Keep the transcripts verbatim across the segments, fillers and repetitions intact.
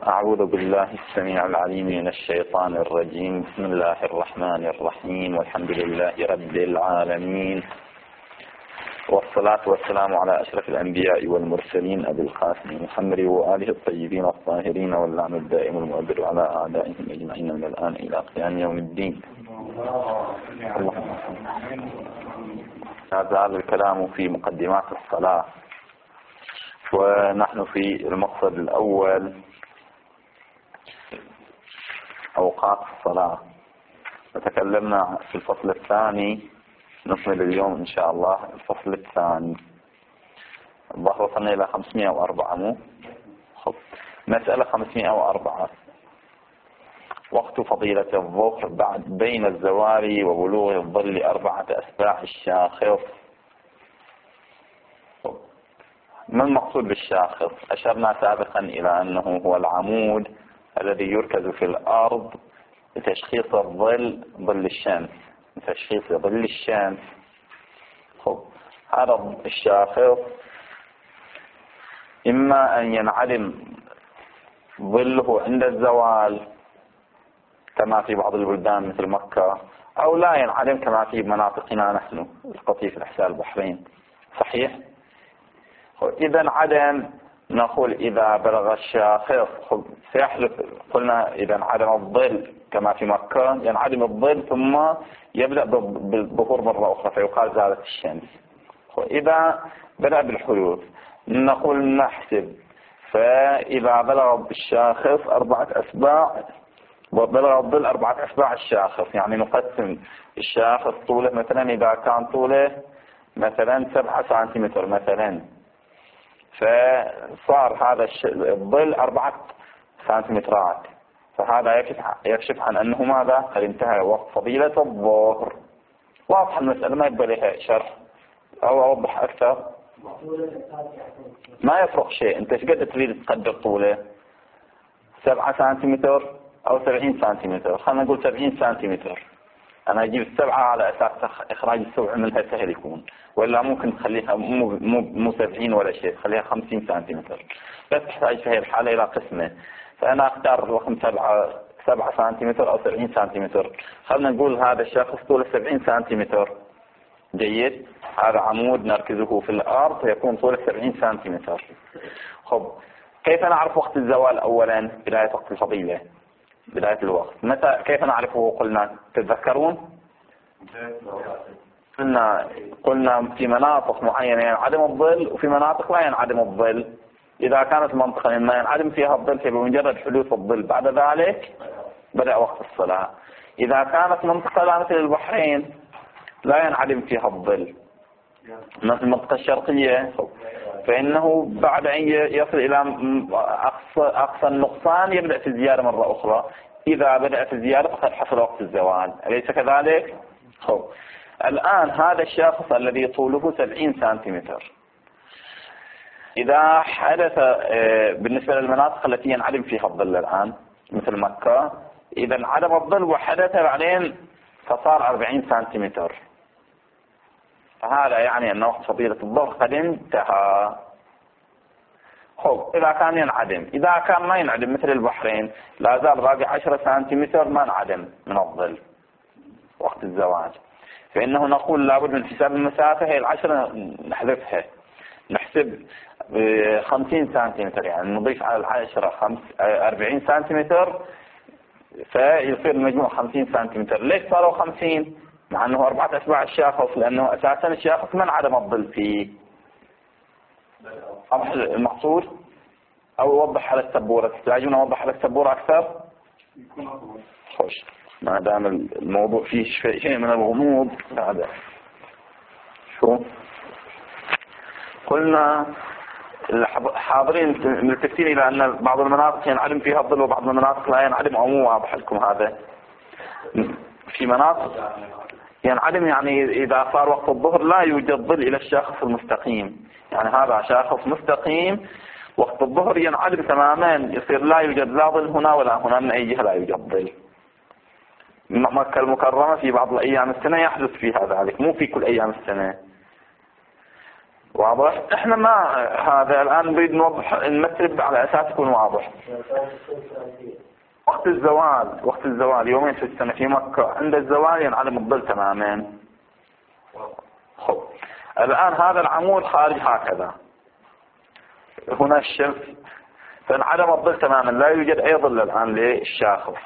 أعوذ بالله السميع العليم من الشيطان الرجيم. بسم الله الرحمن الرحيم، والحمد لله رب العالمين، والصلاة والسلام على أشرف الأنبياء والمرسلين أبي القاسم محمد وآله الطيبين الطاهرين، واللعن الدائم المؤبد على أعدائهم أجمعين من الآن إلى قيام يوم الدين. لا زال الكلام في مقدمات الصلاة، ونحن في المقصد الأول أوقات الصلاة. وتكلمنا في الفصل الثاني، نكمل اليوم إن شاء الله الفصل الثاني. الظهر وصلنا إلى خمسمائة وأربعة. مو خب. مسألة خمسمائة وأربعة. وقت فضيلة الظهر بعد بين الزوال وبلوغ الظل أربعة أسباع الشاخص. ما المقصود بالشاخص؟ أشرنا سابقا إلى أنه هو العمود الذي يركز في الأرض لتشخيص الظل ظل الشمس، لتشخيص ظل الشمس. خب. هذا الشاخص إما أن ينعدم ظله عند الزوال كما في بعض البلدان مثل مكة، أو لا ينعدم كما في مناطقنا نحن القطيف الأحساء البحرين. صحيح؟ إذا انعدم نقول إذا بلغ الشاخص سيحلف. قلنا إذا انعدم الظل كما في مكة ينعدم الظل ثم يبدأ بالظهور مرة أخرى فيقال زالت الشمس. إذا بدأ بالحدوث نقول نحسب، فإذا بلغ الشاخص أربعة أسباع وبلغ الظل أربعة أسباع الشاخص، يعني نقسم الشاخص طوله مثلا إذا كان طوله مثلا سبعة سنتيمتر مثلا، فصار هذا الظل أربعة سنتيمترات، فهذا يكشف عن أنه ماذا؟ قد انتهى وقت فضيلة الظهر. واضح المسألة، ما يبقى لها شرح أو أوضح أكثر. ما يفرق شيء، أنت ايش قد تريد تقدر طوله؟ سبعة سنتيمتر أو سبعين سنتيمتر؟ خلينا نقول سبعين سنتيمتر. أنا أجيب السبعة على أساس إخراج السبعة منها سهل يكون، ولا ممكن تخليها مو مو مو سبعين ولا شيء، خليها خمسين سنتيمتر. بس تحتاج في هذه الحالة إلى قسمة، فأنا أختار رقم سبعة سبعة سنتيمتر أو سبعين سنتيمتر. خلينا نقول هذا الشخص طوله سبعين سنتيمتر. جيد. هذا عمود نركزه في الأرض يكون طوله سبعين سنتيمتر. خب. كيف نعرف وقت الزوال؟ أولا بداية وقت الفضيلة، بداية الوقت متى؟ كيف نعرفه؟ قلنا تتذكرون؟ قلنا قلنا في مناطق معينة ينعدم الظل وفي مناطق لا ينعدم الظل. إذا كانت المنطقة ما ينعدم فيها الظل فبمجرد حدوث الظل بعد ذلك بدأ وقت الصلاة. إذا كانت منطقة لا مثل البحرين لا ينعدم فيها الظل مثل المنطقة الشرقية، فإنه بعد أن يصل إلى أقصى, أقصى النقصان يبدأ في الزيادة مرة أخرى. إذا بدأ في الزيادة فقد حصل وقت الزوال، أليس كذلك؟ خب. الآن هذا الشخص الذي طوله سبعين سنتيمتر، إذا حدث بالنسبة للمناطق التي ينعدم فيها الظل الآن مثل مكة، إذا انعدم الظل وحدث بعدين فصار أربعين سنتيمتر، فهذا يعني أن وقت فضيلة الظهر قد انتهى. خب. إذا كان ينعدم، إذا كان ما ينعدم مثل البحرين لا زال باقي عشرة سنتيمتر ما انعدم من الظل وقت الزواج، فإنه نقول لابد من حساب المسافة. هي العشرة نحذفها، نحسب خمسين سنتيمتر، يعني نضيف على العشرة خمس أربعين سنتيمتر فيصير المجموع خمسين سنتيمتر. ليش صاروا خمسين مع أنه أربعة أسباع الشاخص؟ لأنه أساسا الشاخص من عدم الظل فيه. أوضح المقصود أو أوضح على السبورة؟ تحتاجون أوضح على السبورة أكثر؟ خوش. ما دام الموضوع فيه شيء من الغموض هذا شو قلنا الحاضرين ملتفتين إلى أن بعض المناطق ينعدم فيها الظل وبعض المناطق لا ينعدم، أو مو واضح لكم هذا؟ في مناطق ينعدم يعني إذا صار وقت الظهر لا يوجد ظل إلى الشاخص المستقيم، يعني هذا شاخص مستقيم وقت الظهر ينعدم تماما، يصير لا يوجد لا ظل هنا ولا هنا، من أي جهة لا يوجد ظل. مكة المكرمة في بعض الأيام السنة يحدث فيها ذلك، مو في كل أيام السنة. واضح؟ احنا ما هذا الآن نريد نوضح نمثل على أساس يكون واضح. وقت الزوال وقت الزوال يومين في السنة في مكة عند الزوال ينعدم الظل تماما. خب الآن هذا العمود خارج هكذا، هنا الشمس، فانعدم الظل تماما، لا يوجد أي ظل الآن للشاخص.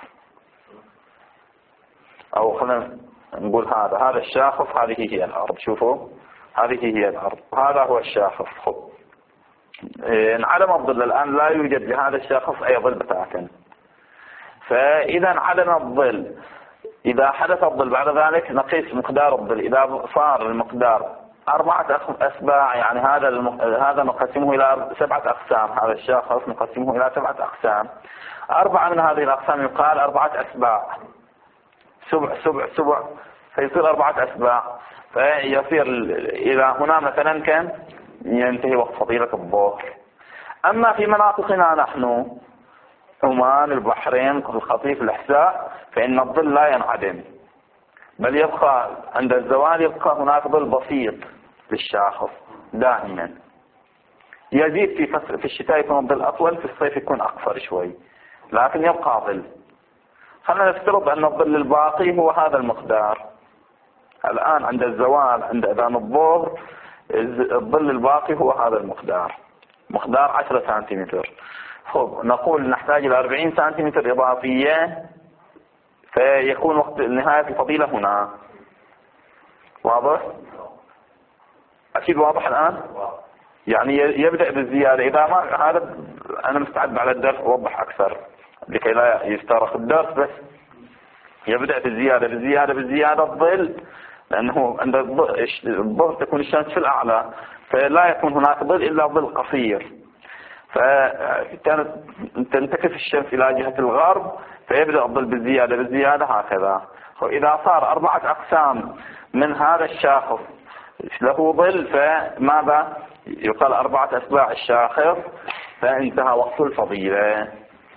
أو خلينا نقول هذا هذا الشاخص، هذه هي الأرض، شوفوا هذه هي الأرض، هذا هو الشاخص. خب انعدم الظل الآن، لا يوجد لهذا الشاخص أي ظل بتاتا. فإذا انعدم الظل، إذا حدث الظل بعد ذلك نقيس مقدار الظل. إذا صار المقدار أربعة أسباع، يعني هذا المق... هذا نقسمه إلى سبعة أقسام، هذا الشاخص نقسمه إلى سبعة أقسام، أربعة من هذه الأقسام يقال أربعة أسباع، سبع سبع سبع، فيصير أربعة أسباع، فيصير إلى هنا مثلا كان ينتهي وقت فضيلة الظهر. أما في مناطقنا نحن عمان، البحرين، الخطيف، الإحساء، فإن الظل لا ينعدم، بل يبقى عند الزوال يبقى هناك ظل بسيط للشاخص دائما، يزيد في فصل في الشتاء يكون الظل أطول، في الصيف يكون أقصر شوي، لكن يبقى ظل. خلينا نفترض أن الظل الباقي هو هذا المقدار. الآن عند الزوال عند أذان الظهر الظل الباقي هو هذا المقدار، مقدار عشرة سنتيمتر. خب نقول نحتاج إلى أربعين سنتيمتر إضافية، فيكون وقت نهاية الفضيلة هنا. واضح؟ أكيد واضح الآن؟ يعني يبدأ بالزيادة. إذا ما هذا أنا مستعد على الدرس أوضح أكثر لكي لا يسترخ الدرس، بس يبدأ بالزيادة بالزيادة بالزيادة الظل، لأنه عند الظهر تكون الشمس في الأعلى، فلا يكون هناك ظل إلا ظل قصير، فكانت تنتكس الشمس إلى جهة الغرب، فيبدأ الظل بالزيادة بالزيادة هكذا. وإذا صار أربعة أقسام من هذا الشاخص له ظل، فماذا يقال أربعة أسباع الشاخص، فانتهى وقت الفضيلة.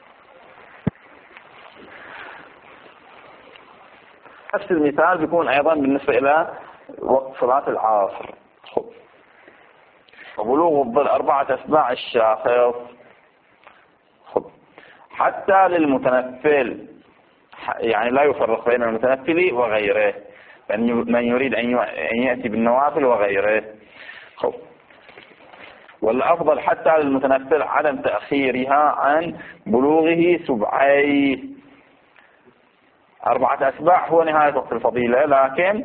نفس المثال بيكون أيضا بالنسبة إلى وقت صلاة العصر. وبلوغ الظل أربعة أسباع الشاخص. حتى للمتنفل، يعني لا يفرق بين المتنفل وغيره، من يريد أن يأتي بالنوافل وغيره. خب. والأفضل حتى للمتنفل عدم تأخيرها عن بلوغه سبعي. أربعة أسباع هو نهاية وقت الفضيلة، لكن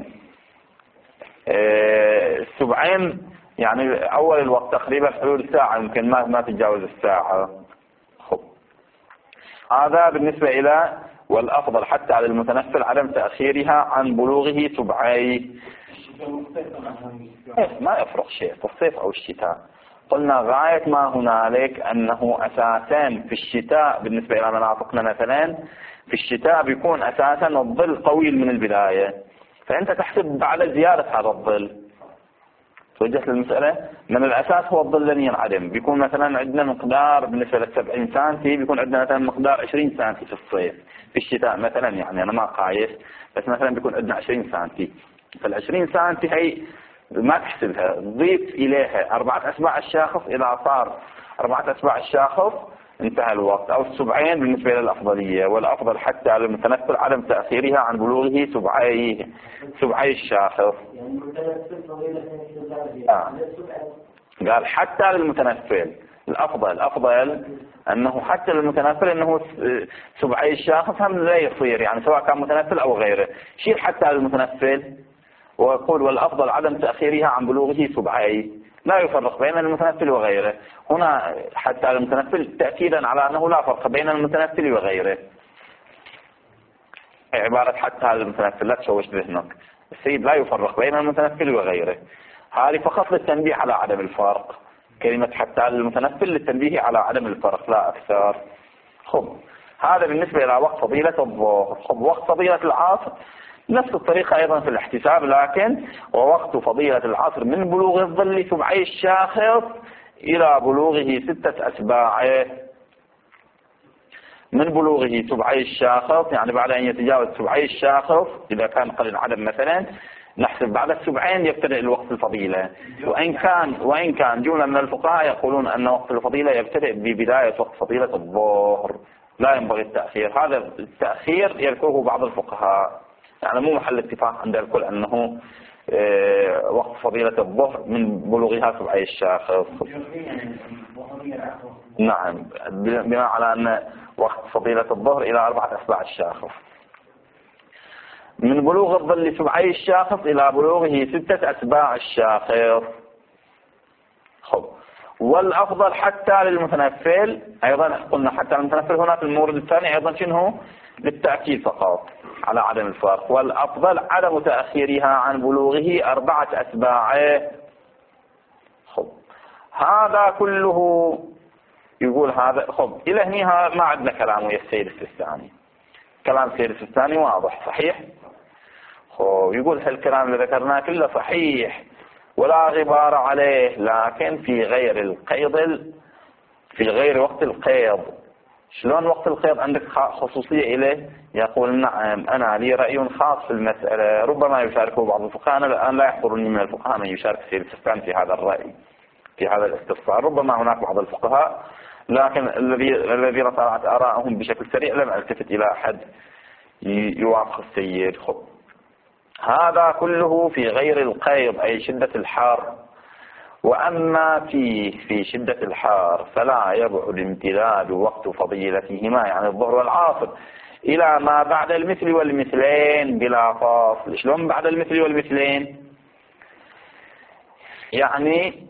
السبعين يعني أول الوقت تقريبا حدود ساعة، يمكن ما ما تتجاوز الساعة. خب. هذا بالنسبة إلى والأفضل حتى على المتنفل عدم تأخيرها عن بلوغه سبعي. ما يفرق شيء في الصيف أو الشتاء. قلنا غاية ما هنالك أنه أساسا في الشتاء بالنسبة إلى مناطقنا مثلا، في الشتاء بيكون أساسا الظل طويل من البداية، فأنت تحسب بعد زيادة هذا الظل. توجهت للمسألة، من الأساس هو الظل لن ينعدم، بيكون مثلا عندنا مقدار بالنسبة للسبعين سنتي، بيكون عندنا مثلا مقدار عشرين سنتي في الصيف، في الشتاء مثلا، يعني أنا ما قايس، بس مثلا بيكون عندنا عشرين سنتي، فالعشرين سنتي هي ما تحسبها، تضيف إليها أربعة أسباع الشاخص. إذا صار أربعة أسباع الشاخص انتهى الوقت، أو السبعين بالنسبة للأفضلية، والأفضل حتى على المتنفل عدم تأخيرها عن بلوغه سبعي سبعي الشاخص. آه. قال حتى للمتنفل، الأفضل الأفضل أنه حتى للمتنفل أنه سبعي الشاخص هم لا يصير، يعني سواء كان متنفل أو غيره، شيل حتى للمتنفل ويقول والأفضل عدم تأخيرها عن بلوغه سبعي، لا يفرق بين المتنفل وغيره. هنا حتى المتنفل تأكيدا على أنه لا فرق بين المتنفل وغيره، عبارة حتى المتنفل، لا تشوش ذهنك، السيد لا يفرق بين المتنفل وغيره، هذه فقط للتنبيه على عدم الفرق، كلمة حتى المتنفل للتنبيه على عدم الفرق لا أكثر. خب. هذا بالنسبة إلى وقت فضيلة الظهر. خب. وقت فضيلة العصر نفس الطريقة أيضا في الاحتساب، لكن ووقت فضيلة العصر من بلوغ الظل سبعي الشاخص إلى بلوغه ستة أسباع. من بلوغه سبعي الشاخص يعني بعد أن يتجاوز سبعي الشاخص، إذا كان قد انعدم مثلا نحسب بعد السبعين يبتدئ الوقت الفضيلة. وإن كان وإن كان جملة من الفقهاء يقولون أن وقت الفضيلة يبتدئ ببداية وقت فضيلة الظهر، لا ينبغي التأخير. هذا التأخير يذكره بعض الفقهاء، يعني مو محل اتفاق عند الكل أنه وقت فضيلة الظهر من بلوغها سبعي الشاخص. نعم، بناء على أن وقت فضيلة الظهر إلى أربعة أسباع الشاخص، من بلوغ الظل سبعي الشاخص إلى بلوغه ستة أسباع الشاخص. خب، والأفضل حتى للمتنفل أيضا، قلنا حتى للمتنفل هنا في المورد الثاني أيضا شنو للتأكيد فقط على عدم الفرق، والأفضل عدم تأخيرها عن بلوغه أربعة أسباع. خب، هذا كله يقول هذا. خب، إلى هنا ما عندنا كلام ويا السيد السيستاني، كلام السيد السيستاني واضح صحيح. خب، يقول هالكلام اللي ذكرناه كله صحيح ولا غبار عليه، لكن في غير القيض، في غير وقت القيض. شلون وقت القيض عندك خصوصية إليه؟ يقول نعم، أنا لي رأي خاص في المسألة، ربما يشاركه بعض الفقهاء. أنا الآن لا يحضرني من الفقهاء من يشارك السيد السيستاني في هذا الرأي، في هذا الاستفسار. ربما هناك بعض الفقهاء، لكن الذي الذين طلعت آراءهم بشكل سريع لم ألتفت إلى أحد يوافق السيد. خب، هذا كله في غير القيض أي شدة الحار. وأما فيه في شدة الحار فلا يبعد امتداد وقت فضيلتهما، يعني الظهر والعصر، إلى ما بعد المثل والمثلين بلا فاصل. شلون بعد المثل والمثلين؟ يعني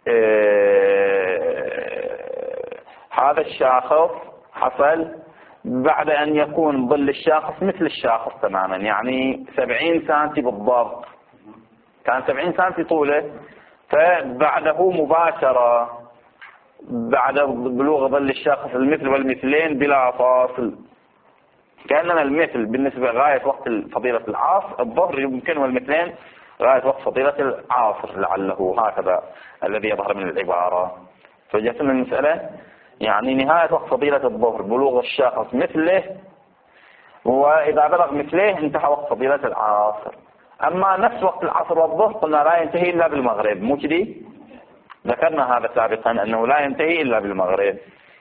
آه هذا الشاخص حصل بعد أن يكون ظل الشاخص مثل الشاخص تماما، يعني سبعين سنتي بالضبط، كان سبعين سنتي طوله، فبعده مباشرة بعد بلوغ ظل الشاخص المثل والمثلين بلا فاصل. كأننا المثل بالنسبة غاية وقت فضيلة العصر، الظهر يمكن والمثلين غاية وقت فضيلة العصر لعله، هكذا الذي يظهر من العبارة. فجأتنا المسألة يعني نهاية وقت فضيلة الظهر بلوغ الشاخص مثله، وإذا بلغ مثله انتهى وقت فضيلة العصر. أما نفس وقت العصر والظهر قلنا لا ينتهي إلا بالمغرب، مو كذي؟ ذكرنا هذا سابقا أنه لا ينتهي إلا بالمغرب.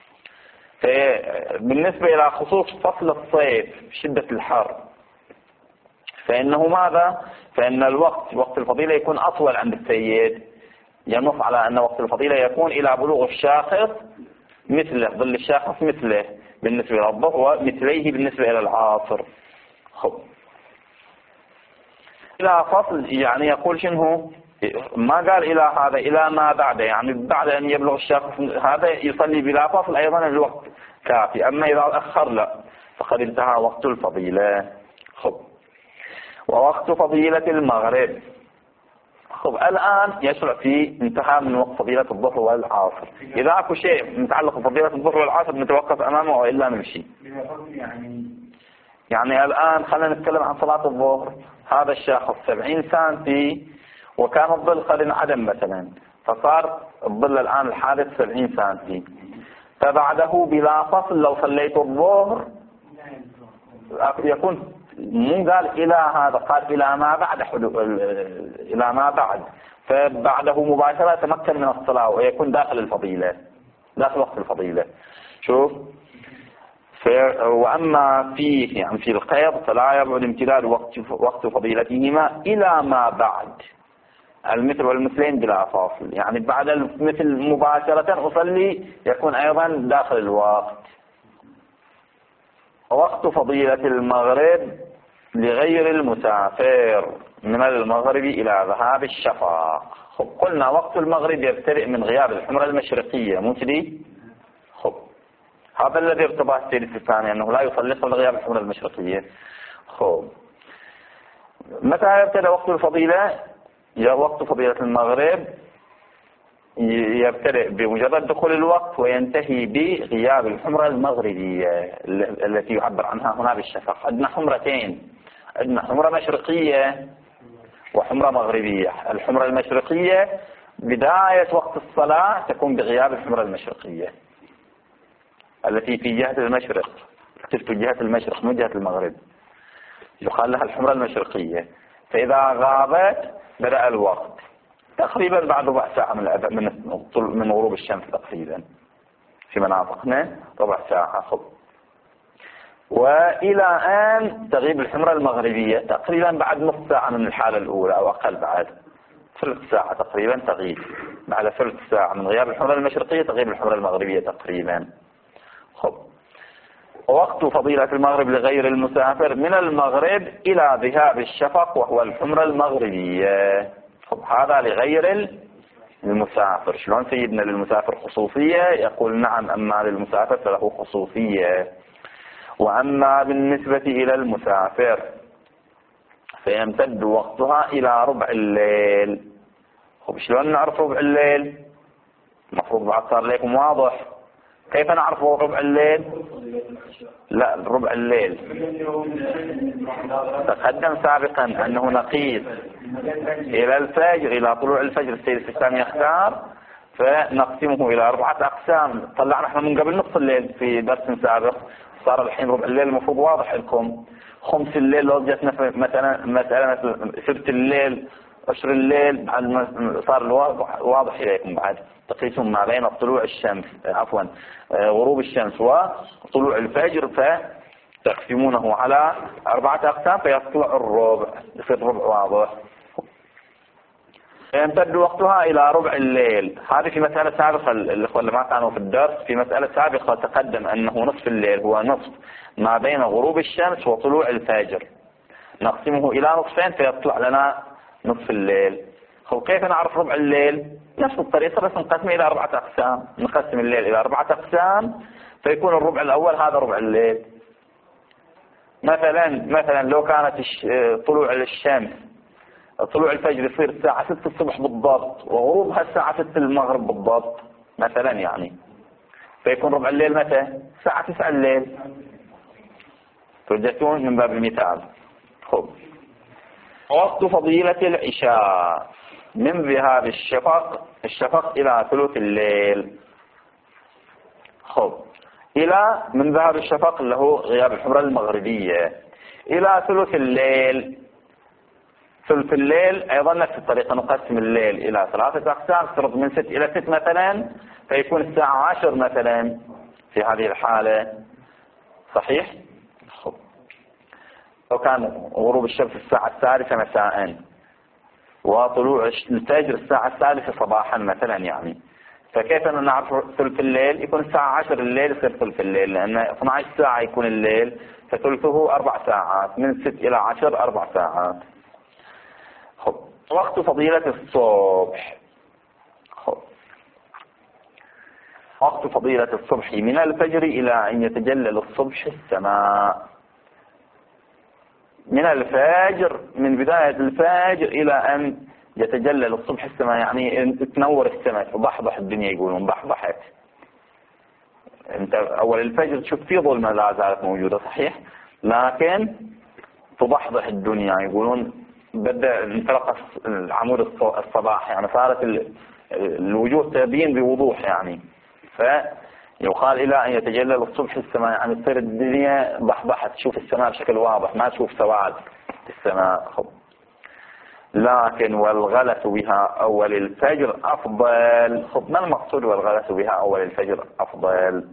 بالنسبة إلى خصوص فصل الصيف شدة الحر، فإنه ماذا؟ فإن الوقت وقت الفضيلة يكون أطول عند السيد، ينص على أن وقت الفضيلة يكون إلى بلوغ الشاخص مثله، ظل الشاخص مثله بالنسبة إلى الظهر، ومثليه بالنسبة إلى العصر. خب، إلى فصل يعني يقول شنو؟ ما قال إلى هذا، إلى ما بعد، يعني بعد أن يبلغ الشخص هذا يصلي بلا فصل أيضا الوقت كافي. أما إذا أخر لا، فقد انتهى وقت الفضيلة. خب، ووقت فضيلة المغرب. خب، الآن يشرع في انتهى من وقت فضيلة الظهر والعصر. إذا أكو شيء متعلق بفضيلة الظهر والعصر نتوقف أمامه وإلا نمشي. يعني الآن خلينا نتكلم عن صلاة الظهر. هذا الشخص سبعين سنتي وكان الظل قد انعدم مثلا، فصار الظل الآن الحادث سبعين سنتي، فبعده بلا فصل لو صليت الظهر يكون مو قال إلى هذا، قال إلى ما بعد حدود، إلى ما بعد، فبعده مباشرة يتمكن من الصلاة ويكون داخل الفضيلة، داخل وقت الفضيلة. شوف، وأما فيه يعني في القيض فلا يبعد امتداد وقت وقت فضيلتهما إلى ما بعد المثل والمثلين بلا فاصل، يعني بعد المثل مباشرة أصلي يكون أيضا داخل الوقت. وقت فضيلة المغرب لغير المسافر من المغرب إلى ذهاب الشفق. خب، قلنا وقت المغرب يبتدئ من غياب الحمرة المشرقية، مو كذي؟ خب، هذا الذي ارتبط السيد الثاني أنه لا يصلي قبل غياب الحمرة المشرقية. خب، متى يبتدئ وقت الفضيلة؟ يا وقت فضيلة المغرب يبتدئ بمجرد دخول الوقت وينتهي بغياب الحمرة المغربية التي يعبر عنها هنا بالشفق. عندنا حمرتين، عندنا حمرة مشرقية وحمرة مغربية. الحمرة المشرقية بداية وقت الصلاة تكون بغياب الحمرة المشرقية التي في جهة المشرق، تفتح جهة المشرق مو جهة المغرب، يقال لها الحمرة المشرقية. فإذا غابت بدأ الوقت تقريبا بعد ربع ساعة من من من غروب الشمس تقريبا في مناطقنا ربع ساعة. خب. وإلى أن تغيب الحمرة المغربية تقريبا بعد نصف ساعة من الحالة الأولى أو أقل، بعد ثلث ساعة تقريبا تغيب، بعد ثلث ساعة من غياب الحمرة المشرقية تغيب الحمرة المغربية تقريبا. خب. ووقت فضيلة المغرب لغير المسافر من المغرب إلى ذهاب الشفق وهو الحمرة المغربية. خب. هذا لغير المسافر. شلون سيدنا للمسافر خصوصية؟ يقول نعم، أما للمسافر فله خصوصية. وأما بالنسبة إلى المسافر فيمتد وقتها إلى ربع الليل. خب. شلون نعرف ربع الليل؟ المفروض بعد صار لكم واضح. كيف نعرف ربع الليل؟ لا، ربع الليل تقدم سابقا أنه نقيس إلى الفجر، إلى طلوع الفجر. السيد السيستاني يختار فنقسمه إلى أربعة أقسام. طلعنا احنا من قبل نصف الليل في درس سابق، صار الحين ربع الليل المفروض واضح لكم. خمس الليل لو جتنا مثلا مسألة ثلث الليل، عشر الليل، صار الواضح واضح إليكم. بعد تقيسون ما بين طلوع الشمس عفوا غروب الشمس وطلوع الفجر فتقسمونه على أربعة أقسام فيطلع الربع، يصير ربع واضح. يمتد وقتها إلى ربع الليل. هذه في مسألة سابقة الأخوة اللي ما كانوا في الدرس، في مسألة سابقة تقدم أنه نصف الليل هو نصف ما بين غروب الشمس وطلوع الفجر، نقسمه إلى نصفين فيطلع لنا نصف الليل. كيف نعرف ربع الليل؟ نفس الطريقة بس نقسم إلى أربعة أقسام. نقسم الليل إلى أربعة أقسام فيكون الربع الأول هذا ربع الليل. مثلا مثلا لو كانت طلوع الشمس طلوع الفجر يصير الساعة ستة الصبح بالضبط وغروبها الساعة ستة المغرب بالضبط مثلا، يعني فيكون ربع الليل متى؟ الساعة تسعة الليل. توجهتون من باب المثال. خب. وقت فضيلة العشاء من ذهاب الشفق الشفق إلى ثلث الليل. خب. إلى من ذهاب الشفق اللي هو غياب الحمرة المغربية إلى ثلث الليل. ثلث الليل أيضا نفس الطريقة، نقسم الليل إلى ثلاثة أقسام، افترض من ست إلى ست مثلا فيكون الساعة عشر مثلا في هذه الحالة. صحيح؟ خب. لو كان غروب الشمس الساعة الثالثة مساء وطلوع الفجر الساعة الثالثة صباحا مثلا، يعني فكيف نعرف ثلث الليل؟ يكون الساعة عشر الليل يصير ثلث الليل، لأن اثنتي عشرة ساعة يكون الليل فثلثه أربع ساعات، من ست إلى عشر أربع ساعات. خب. وقت فضيلة الصبح. خب. وقت فضيلة الصبح من الفجر إلى أن يتجلل الصبح السماء. من الفجر، من بداية الفجر إلى أن يتجلل الصبح السماء، يعني تنور السماء، تضحضح الدنيا، يقولون ضحضحت. انت أول الفجر تشوف فيه ظلمة لا زالت موجودة صحيح، لكن تضحضح الدنيا، يقولون بدأ انطلق العمود الصباح، يعني صارت الوجوه تبين بوضوح، يعني فيقال إلى أن يتجلل الصبح السماء، يعني تصير الدنيا ضحضحت، تشوف السماء بشكل واضح، ما تشوف سواد السماء. خب. لكن والغلس بها أول الفجر أفضل. خب. ما المقصود والغلس بها أول الفجر أفضل؟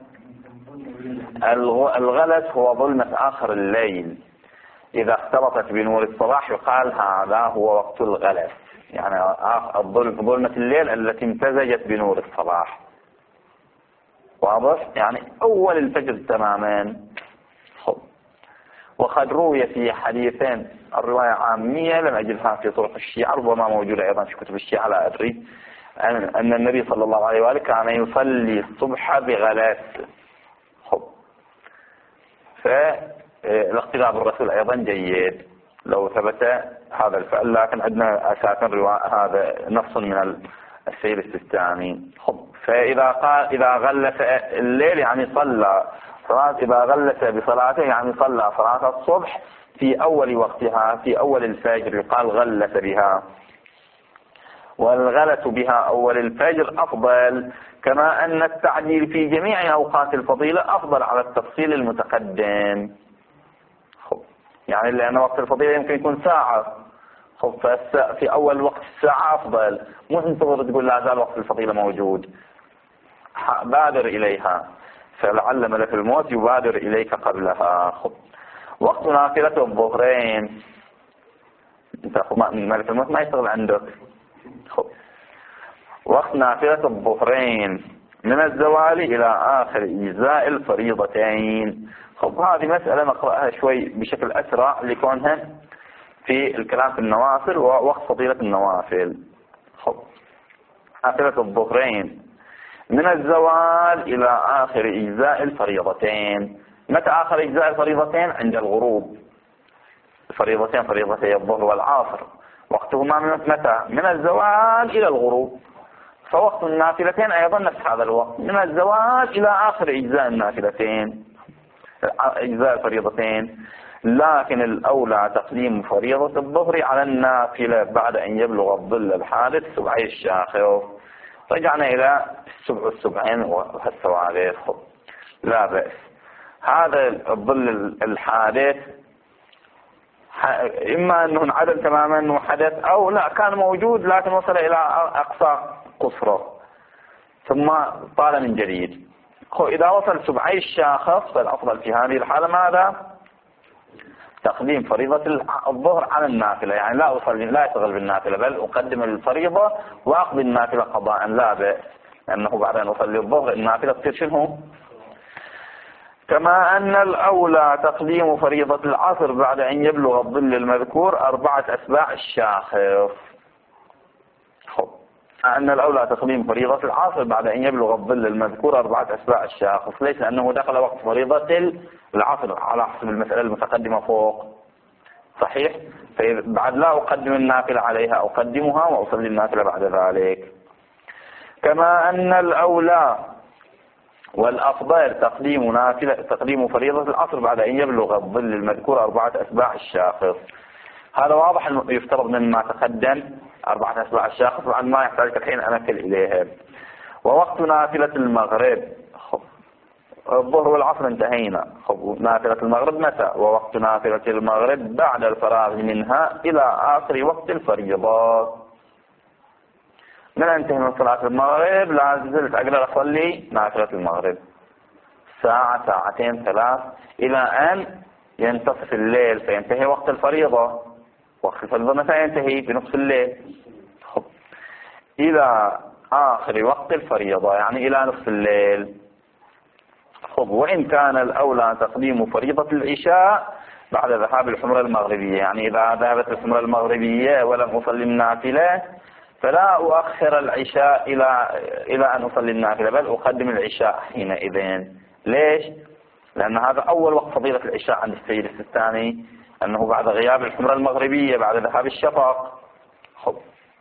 الغلس هو ظلمة آخر الليل، إذا اختلطت بنور الصباح يقال هذا هو وقت الغلس، يعني ظلمة الليل التي امتزجت بنور الصباح. واضح؟ يعني أول الفجر تماما. خب. وقد روي في حديثين، الرواية عامية لم أجدها في طرق الشيعة، ربما موجودة أيضا في كتب الشيعة لا أدري، أن النبي صلى الله عليه وآله كان يصلي الصبح بغلس. خب. فالاقتداء بالرسول أيضا جيد لو ثبت هذا الفعل، لكن عندنا أساسا رواية هذا نص من السيد السيستاني. خب. فإذا قال إذا غلس الليل يعني صلى صلاة، إذا غلس بصلاته يعني صلى صلاة الصبح في أول وقتها في أول الفجر يقال غلس بها. والغلس بها أول الفجر أفضل، كما أن التعجيل في جميع أوقات الفضيلة أفضل على التفصيل المتقدم. خب. يعني لأن وقت الفضيلة يمكن يكون ساعة خب في أول وقت الساعة أفضل، مو تنتظر تقول لا زال وقت الفضيلة موجود، بادر إليها، فلعل ملك الموت يبادر إليك قبلها. خب وقت نافلة الظهرين، انت ملك الموت ما يشتغل عندك. خب وقت نافلة الظهرين من الزوال إلى آخر إجزاء الفريضتين. خب هذه مسألة نقرأها شوي بشكل أسرع لكونها في الكلام في النوافل ووقت فضيلة النوافل. خب نافلة الظهرين من الزوال إلى آخر إجزاء الفريضتين. متى آخر إجزاء الفريضتين؟ عند الغروب. الفريضتين فريضتي الظهر والعصر وقتهما من متى؟ من الزوال إلى الغروب. فوقت النافلتين أيضا نفس هذا الوقت، من الزوال إلى آخر إجزاء النافلتين إجزاء الفريضتين. لكن الأولى تقديم فريضة الظهر على النافلة بعد أن يبلغ الظل الحادث سبعي الشاخص. رجعنا إلى السبع السبعين والثوالث. لا بأس، هذا الظل الحادث إما أنه انعدم تماما أنه حدث، أو لا كان موجود لكن وصل إلى أقصى قصره ثم طال من جديد. إذا وصل سبعي الشاخص فالأفضل في هذه الحالة ماذا؟ تقديم فريضة الظهر على النافلة، يعني لا أصلي لا أشتغل بالنافلة بل أقدم الفريضة وأقضي النافلة قضاء لا بأس، لأنه بعد أن أصلي الظهر النافلة تصير شنو؟ كما أن الأولى تقديم فريضة العصر بعد أن يبلغ الظل المذكور أربعة أسباع الشاخص. خب أن الأولى تقديم فريضة العصر بعد أن يبلغ الظل المذكور أربعة أسباع الشاخص، ليس أنه دخل وقت فريضة العصر على حسب المسألة المتقدمة فوق، صحيح؟ بعد لا أقدم النافلة عليها، أقدمها وأصلي النافلة بعد ذلك. كما أن الأولى والأفضل تقديم نافلة تقديم فريضة العصر بعد أن يبلغ الظل المذكور أربعة أسباع الشاخص. هذا واضح يفترض من ما تقدم أربعة أسباع الشاخص، بعد ما يحتاج الحين أمثل إليها. ووقت نافلة المغرب، خب الظهر والعصر انتهينا. خب نافلة المغرب متى؟ ووقت نافلة المغرب بعد الفراغ منها إلى آخر وقت الفريضة. من انتهي من صلاة المغرب لا زلت أقدر أصلي نافلة المغرب ساعة ساعتين ثلاث إلى أن ينتصف الليل فينتهي وقت الفريضة. وقت الفريضة متى ينتهي؟ بنصف الليل. خب إلى آخر وقت الفريضة يعني إلى نصف الليل. خب وإن كان الأولى تقديم فريضة العشاء بعد ذهاب الحمرة المغربية، يعني إذا ذهبت الحمرة المغربية ولم أصلي النافلة فلا أؤخر العشاء إلى إلى أن أصلي النافلة بل أقدم العشاء حينئذ. ليش؟ لأن هذا أول وقت فضيلة العشاء عند السيد السيستاني، أنه بعد غياب الحمرة المغربية بعد ذهاب الشفق. خب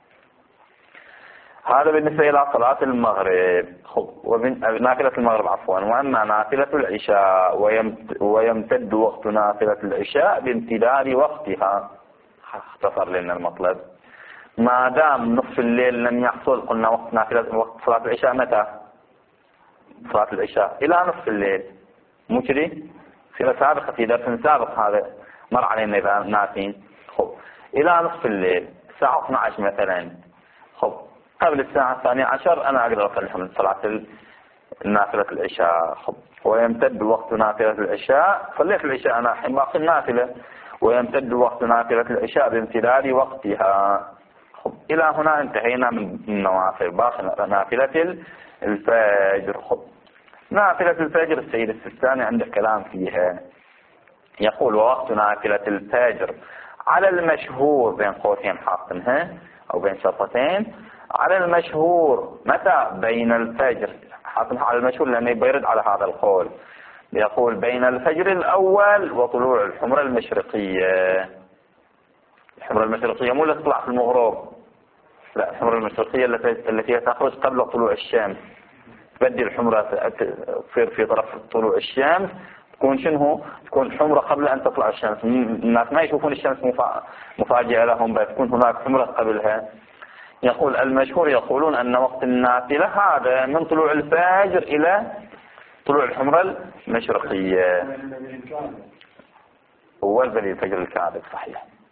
هذا بالنسبة إلى صلاة المغرب. خب نافلة المغرب عفوا. وأما نافلة العشاء ويمتد وقت نافلة العشاء بامتداد وقتها. اختصر لنا المطلب. ما دام نصف الليل لم يحصل قلنا وقت نافلة وقت صلاة العشاء متى؟ صلاة العشاء إلى نصف الليل، مو كذي؟ في سابقة في درس سابق هذا مر علينا إذا ناسين. خب إلى نصف الليل الساعة اثنتي عشرة مثلا. خب قبل الساعة الثانية عشر أنا أقدر أصلي من صلاة نافلة العشاء. خب ويمتد وقت نافلة العشاء، صليت العشاء أنا الحين باقي النافلة، ويمتد وقت نافلة العشاء بامتداد وقتها. خب إلى هنا انتهينا من النوافل، باقي نافلة الفجر. خب نافلة الفجر السيد السيستاني عنده كلام فيها، يقول ووقت نافلة الفجر على المشهور بين قوسين حاطنها أو بين شرطتين، على المشهور متى؟ بين الفجر، حاطنها على المشهور لأنه بيرد على هذا القول. يقول بين الفجر الأول وطلوع الحمرة المشرقية. الحمرة المشرقية مو اللي تطلع في المغرب، لا الحمرة المشرقية التي تخرج قبل طلوع الشمس، تبدي الحمرة تصير في طرف طلوع الشمس، تكون شنو؟ تكون حمرة قبل أن تطلع الشمس. الناس ما يشوفون الشمس مفاجئة لهم بل تكون هناك حمرة قبلها. يقول المشهور يقولون أن وقت النافلة هذا من طلوع الفجر إلى طلوع الحمرة المشرقية. هو الفجر الكاذب صحيح.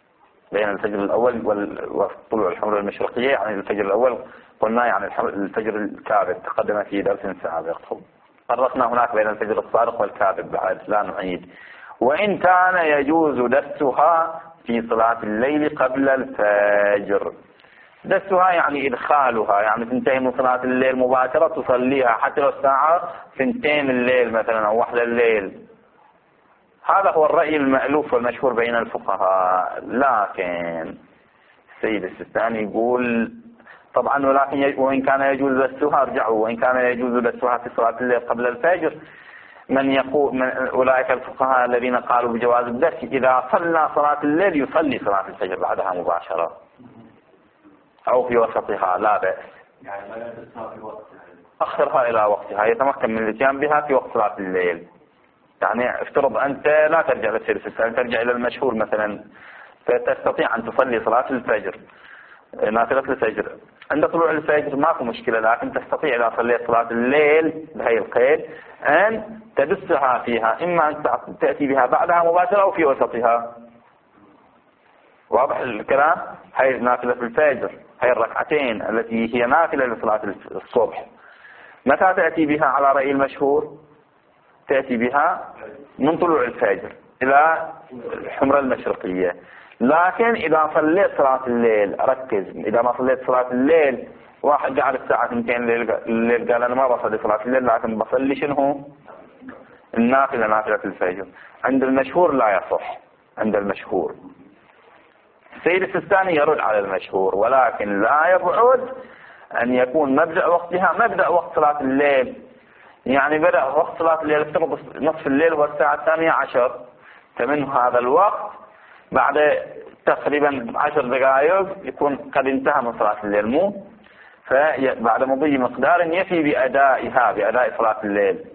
بين الفجر الأول وطلوع الحمرة المشرقية. يعني الفجر الأول قلنا يعني الفجر الكاذب، تقدم في درس سابق. فرقنا هناك بين الفجر الصادق والكاذب بعد، لا نعيد. وإن كان يجوز دسها في صلاة الليل قبل الفجر. دسها يعني إدخالها، يعني تنتهي من صلاة الليل مباشرة تصليها حتى لو الساعة ثنتين الليل مثلا أو واحدة الليل. هذا هو الرأي المألوف والمشهور بين الفقهاء. لكن السيد السيستاني يقول طبعا ولكن وإن كان يجوز دسها، ارجعوا، وإن كان يجوز دسها في صلاة الليل قبل الفجر، من يقول من أولئك الفقهاء الذين قالوا بجواز الدس إذا صلى صلاة الليل يصلي صلاة الفجر بعدها مباشرة أو في وسطها لا بأس. يعني ما يدسها في وقتها، أخرها إلى وقتها، يتمكن من الاتيان بها في وقت صلاة الليل. يعني افترض أنت لا ترجع للسير السيستاني، ترجع إلى المشهور مثلا، فتستطيع أن تصلي صلاة الفجر نافلة الفجر عند طلوع الفجر، ماكو مشكلة، لكن تستطيع إذا صليت صلاة الليل بهي القيد أن تدسها فيها، إما أن تأتي بها بعدها مباشرة أو في وسطها. واضح الكلام؟ هي نافلة الفجر، هي الركعتين التي هي نافلة لصلاة الصبح، متى تأتي بها على رأي المشهور؟ تأتي بها من طلوع الفجر إلى الحمرة المشرقية. لكن إذا صليت صلاة الليل، ركز، إذا ما صليت صلاة الليل، واحد قاعد الساعة اثنتين الليل قال أنا ما بصلي صلاة الليل لكن بصلي شنو؟ النافلة، نافلة الفجر. عند المشهور لا يصح، عند المشهور. السيد السيستاني يرد على المشهور، ولكن لا يبعد أن يكون مبدأ وقتها مبدأ وقت صلاة الليل. يعني بدأ وقت صلاة الليل افترض نصف الليل هو الساعة الثانية عشر، فمن هذا الوقت بعد تقريبا عشر دقائق يكون قد انتهى من صلاة الليل، مو فبعد مضي مقدار يفي بأدائها، بأداء صلاة الليل.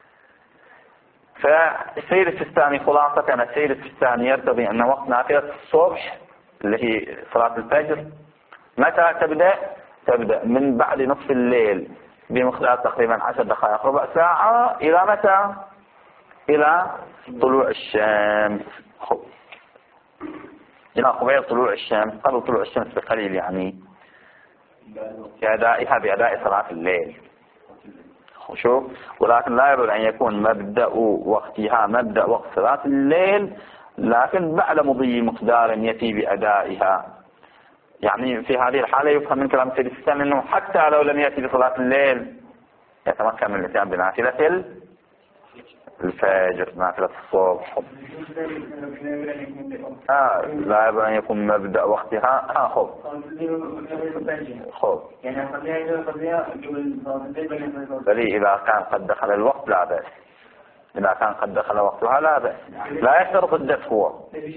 فالسيد السيستاني خلاصة أن السيد السيستاني يرتضي أن وقت نافلة الصبح اللي هي صلاة الفجر متى تبدأ؟ تبدأ من بعد نصف الليل بمقدار تقريبا عشر دقائق ربع ساعة إلى متى؟ إلى طلوع الشمس، إلى قبيل طلوع الشمس، قبل طلوع الشمس بقليل، يعني بأدائها بأداء صلاة الليل. شوف، ولكن لا يبعد أن يكون مبدأ وقتها مبدأ وقت صلاة الليل، لكن بعد مضي مقدار يفي بأدائها. يعني في هذه الحالة يفهم من كلام السيد السيستاني أنه حتى لو لم يأتي بصلاة الليل يتمكن من الاتيان بنافلة الفجر، نافلة الصبح. آه لا يبقى أن يكون مبدأ وقتها. آه خب خب بلي إذا كان قد دخل الوقت لا بأس، إذا كان قد دخل وقتها لا بأس، لا يشترط الدف هو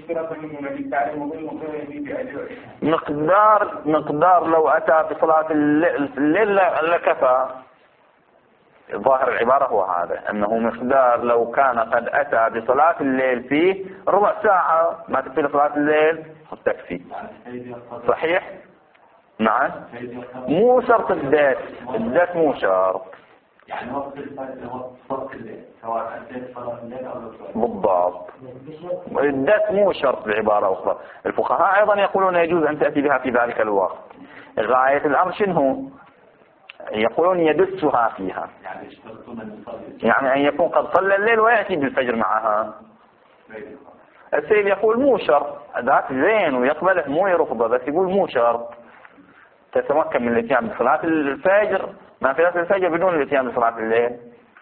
مقدار مقدار لو أتى بصلاة الليل لكفى. ظاهر العبارة هو هذا، أنه مقدار لو كان قد أتى بصلاة الليل في ربع ساعة ما تكفي صلاة الليل تكفي. صحيح؟ نعم، مو شرط الدات، الدات مو شرط. يعني وقت الفجر وقت الليل سواء أديت صلاة الليل أو بالضبط. الدات مو شرط بعبارة أخرى. الفقهاء أيضا يقولون يجوز أن تأتي بها في ذلك الوقت. غاية الأمر شنو؟ يقولون يدسها فيها، يعني أن يكون قد صلى الليل ويأتي بالفجر معها. السيد يقول مو شرط، ذات زين ويقبله مو يرفضه، بس يقول مو شرط، تتمكن من الاتيان بصلاة الفجر نافلة الفجر بدون الاتيان بصلاة الليل.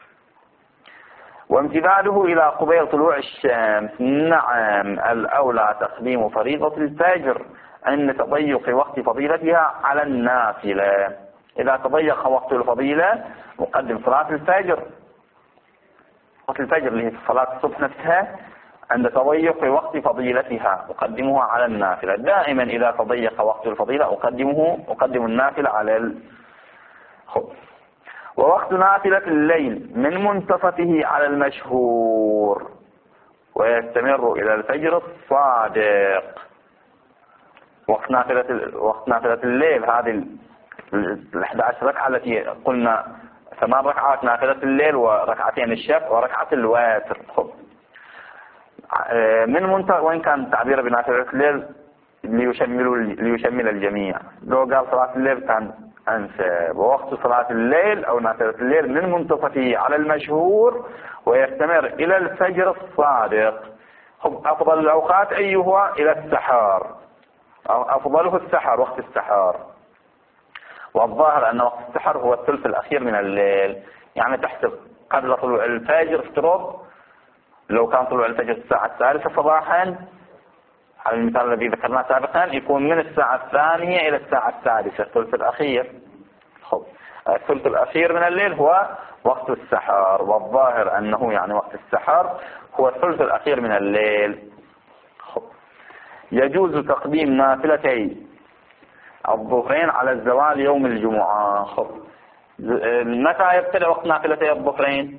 وامتداده إلى قبيل طلوع الشمس، نعم الأولى تقديم فريضة الفجر عند تضيق وقت فضيلتها على النافلة. إذا تضيق وقت الفضيلة مقدم صلاة الفجر، وقت الفجر اللي هي صلاة الصبح نفسها، عند تضيق وقت فضيلتها أقدمها على النافلة. دائما إذا تضيق وقت الفضيلة أقدمه أقدم النافلة على الخبز. ووقت نافلة الليل من منتصفه على المشهور ويستمر إلى الفجر الصادق. وقت نافلة وقت نافلة الليل هذه الأحد عشر ركعة التي قلنا ثمان ركعات نافلة الليل وركعتين الشفع وركعة الوتر. من منتصف، وإن كان تعبير بنافلة الليل ليشمل ليشمل الجميع. لو قال صلاة الليل كان أنسب، ووقت صلاة الليل أو نافلة الليل من منتصفه على المشهور ويستمر إلى الفجر الصادق. أفضل الأوقات أيها؟ إلى السحر، أفضله السحر، وقت السحر. والظاهر أن وقت السحر هو الثلث الأخير من الليل، يعني تحسب قبل طلوع الفجر افترض لو كان طلوع الفجر الساعة الثالثة صباحا على المثال الذي ذكرناه سابقا، يكون من الساعة الثانية إلى الساعة السادسة الثلث الأخير. خب. الثلث الأخير من الليل هو وقت السحر، والظاهر أنه يعني وقت السحر هو الثلث الأخير من الليل. خب. يجوز تقديم نافلتي الظهرين على الزوال يوم الجمعة. خب. متى يبتدأ وقت نافلتي الظهرين؟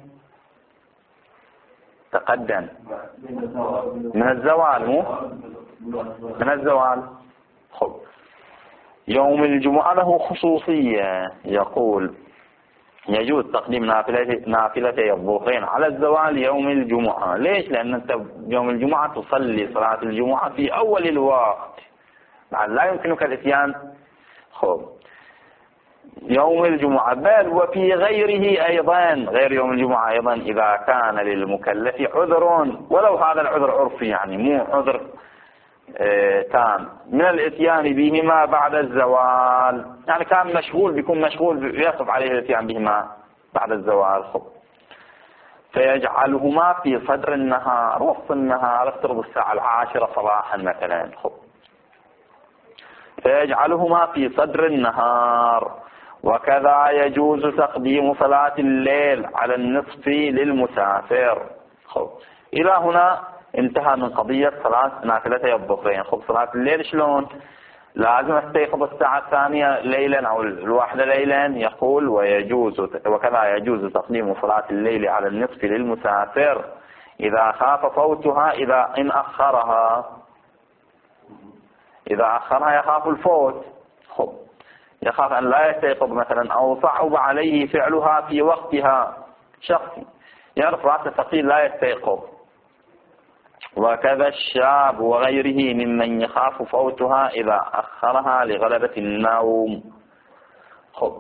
تقدم من الزوال، مو من الزوال. خب. يوم الجمعة له خصوصية، يقول يجوز تقديم نافلتي نافلتي الظهرين على الزوال يوم الجمعة. ليش؟ لأن أنت يوم الجمعة تصلي صلاة الجمعة في أول الوقت، لا يمكنك الاتيان. خب. يوم الجمعة، بل وفي غيره أيضا، غير يوم الجمعة أيضا إذا كان للمكلف عذر، ولو هذا العذر عرفي يعني مو عذر اه تام، من الاتيان بهما بعد الزوال. يعني كان مشغول، بيكون مشغول يصعب عليه الاتيان بهما بعد الزوال. خب. فيجعلهما في صدر النهار، وسط النهار، افترض الساعة العاشرة صباحا مثلا. خب. فيجعلهما في صدر النهار. وكذا يجوز تقديم صلاة الليل على النصف للمسافر. خب. إلى هنا انتهى من قضية صلاة نافلتي الظهرين. خب. صلاة الليل شلون؟ لازم استيقظ الساعة الثانية ليلا أو الواحدة ليلا. يقول ويجوز وكذا يجوز تقديم صلاة الليل على النصف للمسافر إذا خاف فوتها، إذا إن أخرها إذا أخرها يخاف الفوت. خب. يخاف أن لا يستيقظ مثلا، أو صعب عليه فعلها في وقتها. شخص يعرف رأس ثقيل لا يستيقظ. وكذا الشاب وغيره ممن يخاف فوتها إذا أخرها لغلبة النوم. خب.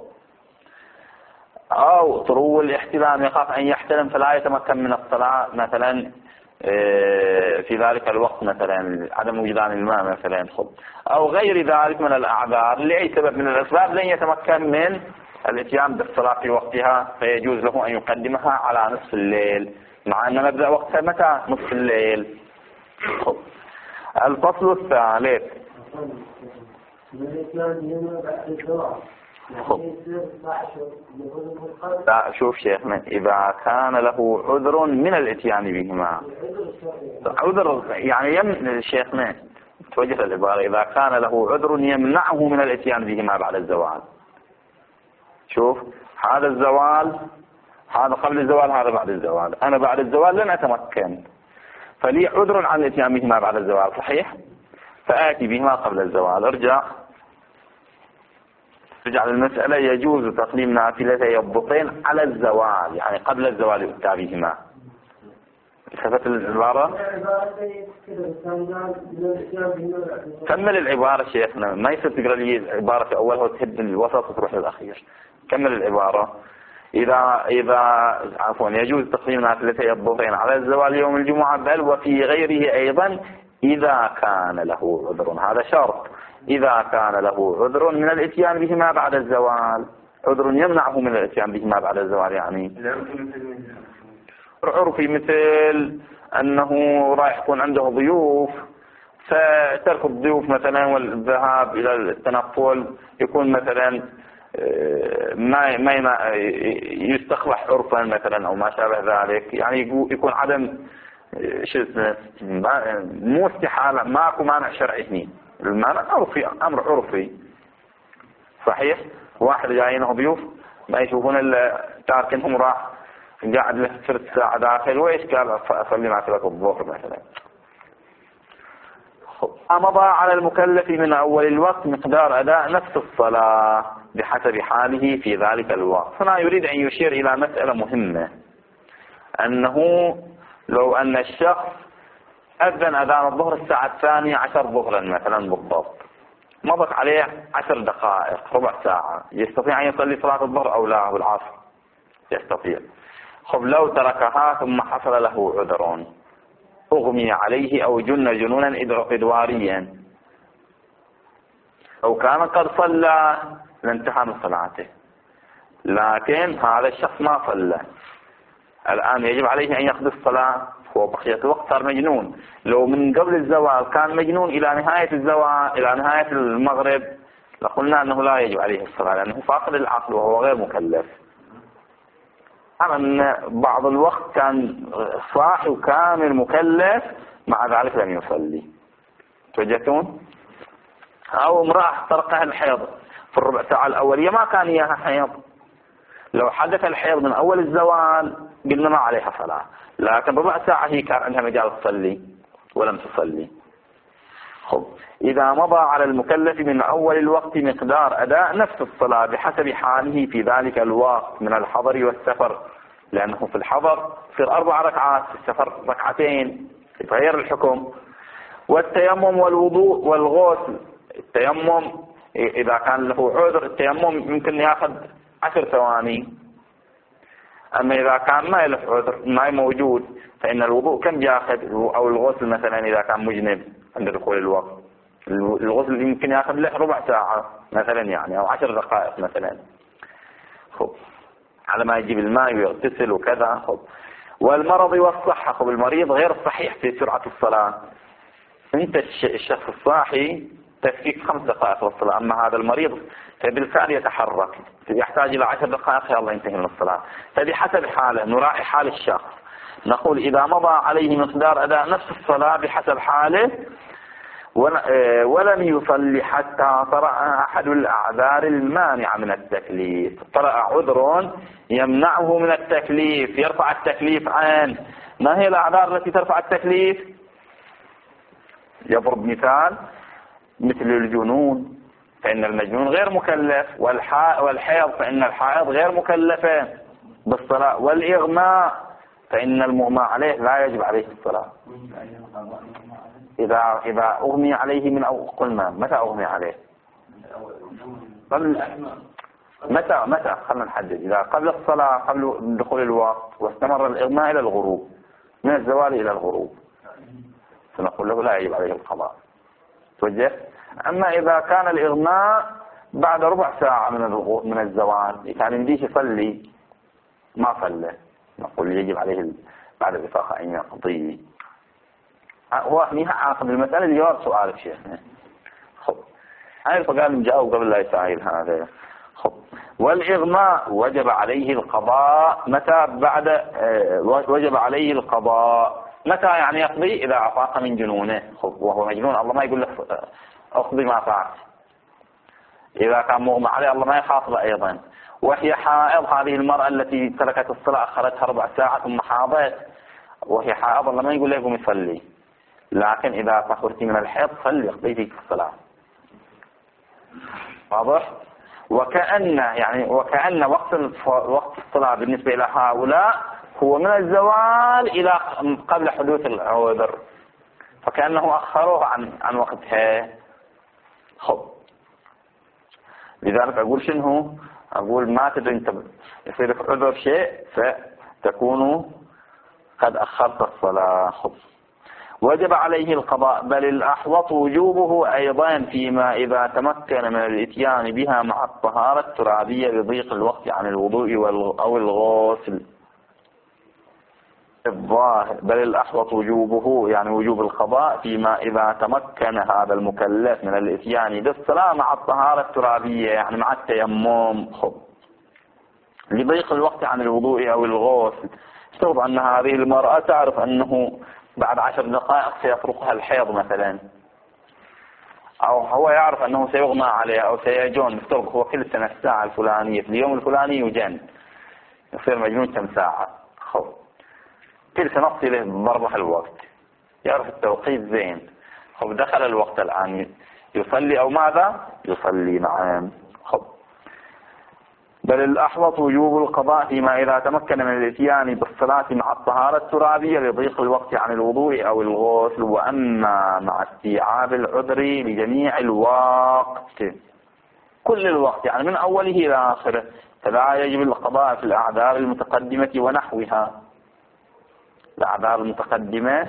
أو طرو الاحتلام، يخاف أن يحتلم فلا يتمكن من الصلاة مثلا في ذلك الوقت، مثلا عدم وجدان الماء مثلا. خب. أو غير ذلك من الأعذار، لأي سبب من الأسباب لن يتمكن من الاتيان بالصلاة في وقتها، فيجوز له أن يقدمها على نصف الليل، مع أن مبدأ وقتها متى؟ نصف الليل. خب. الفصل الثالث. خب. لا شوف شيخنا، إذا كان له عذر من الاتيان بهما، عذر يعني يم شيخنا توجه العبارة، إذا كان له عذر يمنعه من الاتيان بهما بعد الزوال. شوف، هذا الزوال، هذا قبل الزوال، هذا بعد الزوال. أنا بعد الزوال لن أتمكن، فلي عذر عن الاتيان بهما بعد الزوال، صحيح؟ فآتي بهما قبل الزوال. ارجع رجع للمسألة. يجوز تقديم نافلتي الظهرين على الزوال، يعني قبل الزوال يؤتى بهما. التفت العبارة، كمل العبارة شيخنا، ما يصير تقرأ لي العبارة في أولها وتهد الوسط وتروح للأخير. كمل العبارة. إذا إذا عفوا يجوز تقديم نافلتي الظهرين على الزوال يوم الجمعة، بل وفي غيره أيضا إذا كان له عذر. هذا شرط، إذا كان له عذر من الاتيان بهما بعد الزوال، عذر يمنعه من الاتيان بهما بعد الزوال. يعني عرفي مثل أنه رايح يكون عنده ضيوف، فترك الضيوف مثلا والذهاب إلى التنقل يكون مثلا ما ما يستقبح عرفا مثلا أو ما شابه ذلك. يعني يكون عدم شو اسمه، مو استحالة، ماكو مانع شرعي هنا، المانع عرفي، أمر عرفي. صحيح. واحد جايينه ضيوف ما يشوفون إلا تاركنهم راح قاعد له ثلث ساعة داخل، وإيش قال أصلي نافلة الظهر مثلا. أمضى على المكلف من أول الوقت مقدار أداء نفس الصلاة بحسب حاله في ذلك الوقت. هنا يريد أن يشير إلى مسألة مهمة، أنه لو أن الشخص أذن أذان الظهر الساعة الثانية عشر ظهرا مثلا بالضبط، مضت عليه عشر دقائق ربع ساعة، يستطيع أن يصلي صلاة الظهر أو لا بالعصر؟ يستطيع. خب لو تركها ثم حصل له عذر، أغمي عليه أو جن جنونا إدواريا، أو كان قد صلى لانتهى من صلاته، لكن هذا الشخص ما صلى، الآن يجب عليه أن يقضي الصلاة، هو بقية الوقت صار مجنون. لو من قبل الزوال كان مجنون إلى نهاية الزوال إلى نهاية المغرب لقلنا أنه لا يجب عليه الصلاة لأنه فاقد العقل وهو غير مكلف. أما أن بعض الوقت كان صاحي وكامل مكلف مع ذلك لم يصلي، توجهتون؟ أو امرأة احترقها الحيض في الربع ساعة الأولية ما كان إياها حيض، لو حدث الحيض من أول الزوال قلنا ما عليها صلاة، لكن ربع ساعة هي كان عندها مجال تصلي ولم تصلي. خب إذا مضى على المكلف من أول الوقت مقدار أداء نفس الصلاة بحسب حاله في ذلك الوقت من الحضر والسفر، لأنه في الحضر يصير أربع ركعات، في السفر ركعتين، يتغير الحكم. والتيمم والوضوء والغسل، التيمم إذا كان له عذر التيمم يمكن يأخذ عشر ثواني، أما إذا كان ما له عذر ما موجود فإن الوضوء كم يأخذ، أو الغسل مثلا إذا كان مجنب عند دخول الوقت الغسل يمكن يأخذ له ربع ساعة مثلا يعني، أو عشر دقائق مثلا. خب على ما يجيب الماء ويغتسل وكذا. خب والمرض والصحة، خب المريض غير صحيح في سرعة الصلاة، أنت الشخص الصاحي تكفيك خمس دقائق للصلاة، أما هذا المريض بالفعل يتحرك يحتاج إلى عشر دقائق يلا ينتهي من الصلاة. فبحسب حاله نراعي حال الشخص، نقول إذا مضى عليه مقدار أداء نفس الصلاة بحسب حاله ولم يصلي حتى طرأ أحد الأعذار المانعة من التكليف، طرأ عذر يمنعه من التكليف يرفع التكليف عنه. ما هي الأعذار التي ترفع التكليف؟ يضرب مثال مثل الجنون فإن المجنون غير مكلف، والحيض فإن الحائض غير مكلفة بالصلاة، والإغماء فإن المغمى عليه لا يجب عليه الصلاة. إذا إذا أغمي عليه من أو قلنا متى أغمي عليه؟ قبل متى متى خلنا نحدد. إذا قبل الصلاة قبل دخول الوقت واستمر الإغماء إلى الغروب، من الزوال إلى الغروب، فنقول له لا يجب عليه القضاء. توجه. أما إذا كان الإغماء بعد ربع ساعة من من الزوال كان يمديش يصلي ما صلى، نقول يجب عليه بعد الإفاقة أن يقضي. هو نهاية عاقب المسألة اللي جواب سؤالك شيخنا. خب هاي الفقال نجاوب قبل لا يسائل هذا. خب والإغماء وجب عليه القضاء متى؟ بعد اه وجب عليه القضاء متى يعني يقضي؟ إذا أفاق من جنونه. خب وهو مجنون الله ما يقول لك أقضي ما فعلت. إذا كان مغمى عليه الله ما يخاطب أيضا. وهي حائض، هذه المرأة التي تركت الصلاة أخرتها ربع ساعة ثم حاضت وهي حائض الله ما يقول له يقوم يصلي، لكن إذا طهرتي من الحيض صلي يقضي في الصلاة. واضح؟ وكأن يعني وكأن وقت وقت الصلاة بالنسبة إلى هؤلاء هو من الزوال إلى قبل حدوث العذر، فكأنه أخروه عن عن وقتها. خب لذلك أقول شنو؟ أقول ما تدري أنت يصير لك عذر شيء فتكون قد أخرت الصلاة. خب وجب عليه القضاء، بل الأحوط وجوبه أيضا فيما إذا تمكن من الإتيان بها مع الطهارة الترابية لضيق الوقت عن الوضوء أو الغسل. الظاهر بل الأحوط وجوبه يعني وجوب القضاء فيما إذا تمكن هذا المكلف من الإتيان بالصلاة مع الطهارة الترابية يعني مع التيمم. خب لضيق الوقت عن الوضوء أو الغسل. افترض أن هذه المرأة تعرف أنه بعد عشر دقائق سيفرقها الحيض مثلا، أو هو يعرف أنه سيغمى عليه أو سيجون. افترض هو كل سنة الساعة الفلانية في اليوم الفلاني يجن يصير مجنون كم ساعة. خب كل سنة تصل له ضربها الوقت، يعرف التوقيت زين. خب دخل الوقت الآن يصلي أو ماذا؟ يصلي. نعم. خب بل بل الأحوط وجوب القضاء فيما إذا تمكن من الإتيان بالصلاة مع الطهارة الترابية لضيق الوقت عن الوضوء أو الغسل، وأما مع استيعاب العذر لجميع الوقت كل الوقت يعني من أوله إلى آخره فلا يجب القضاء في الأعذار المتقدمة ونحوها. الأعذار المتقدمة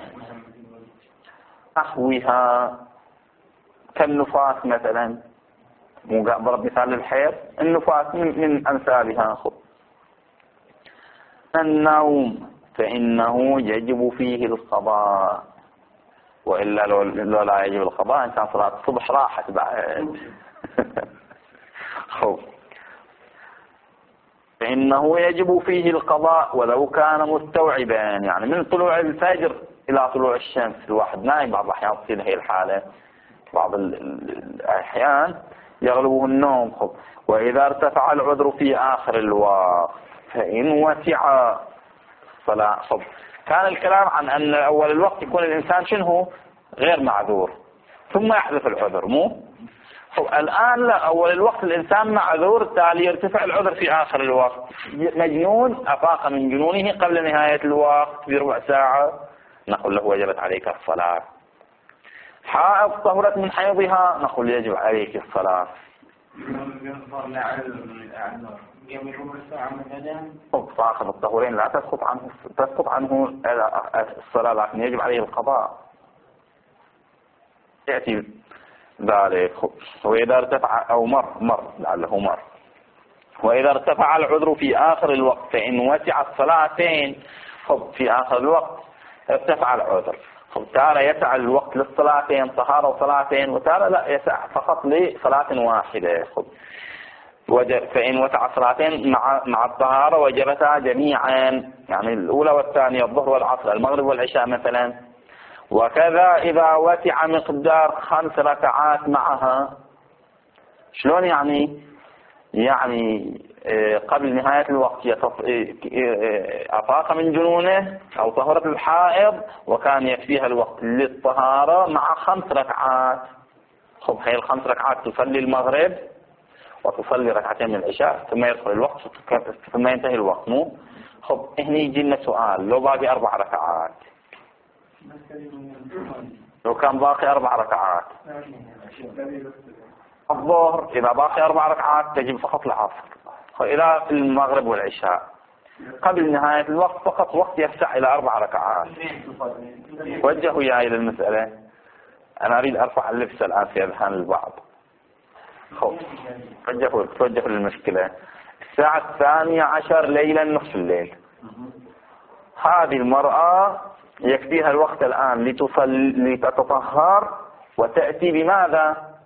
نحوها كالنفاس مثلا، ضرب مثال للحيض، النفاس من, من أمثالها. النوم فإنه يجب فيه القضاء، وإلا لو, لو لا يجب القضاء إن كان صلاة الصبح راحت بعد. خب فإنه يجب فيه القضاء ولو كان مستوعبا، يعني من طلوع الفجر إلى طلوع الشمس. الواحد نايم بعض الأحيان تصير هي الحالة، بعض الأحيان يغلبه النوم. خب وإذا ارتفع العذر في آخر الوقت فإن وسع فلا. خب كان الكلام عن أن أول الوقت يكون الإنسان شنو غير معذور ثم يحدث العذر، مو خب الآن لا، أول الوقت الإنسان معذور تالي يرتفع العذر في آخر الوقت. مجنون أفاق من جنونه قبل نهاية الوقت بربع ساعة نقول له وجبت عليك الصلاة. حائض طهرت من حيضها نقول يجب عليك الصلاة. صاحب الطهورين لا تسقط عنه تسقط عنه الصلاة لكن يجب عليه القضاء. يأتي ذلك. وإذا ارتفع أو مر مر لعله مر وإذا ارتفع العذر في آخر الوقت فإن وسع الصلاتين. خب في آخر الوقت ارتفع العذر، خب تارة يسع الوقت للصلاتين طهارة وصلاتين، وتارة لا يسع فقط لصلاة واحدة. خب فإن وسع الصلاتين مع مع الطهارة وجبتا جميعا، يعني الأولى والثانية الظهر والعصر المغرب والعشاء مثلا. وكذا إذا وسع مقدار خمس ركعات معها. شلون يعني؟ يعني قبل نهاية الوقت أفاق من جنونه أو طهرت الحائض وكان يكفيها الوقت للطهارة مع خمس ركعات. خب هي الخمس ركعات تصلي المغرب وتصلي ركعتين من العشاء ثم يدخل الوقت ثم ينتهي الوقت، مو؟ خب هنا يجي لنا سؤال، لو باقي أربع ركعات، لو كان باقي أربع ركعات الظهر إذا باقي أربع ركعات تجب فقط العصر، إلى المغرب والعشاء قبل نهاية الوقت فقط وقت يسع إلى أربع ركعات. وجهوا يا إلى المسألة، أنا أريد أرفع اللبس الآن في أذهان البعض. خوف توجهوا توجهوا للمشكلة. الساعة الثانية عشر ليلا نصف الليل، هذه المرأة يكفيها الوقت الآن لتصلي لتتطهر وتأتي بماذا؟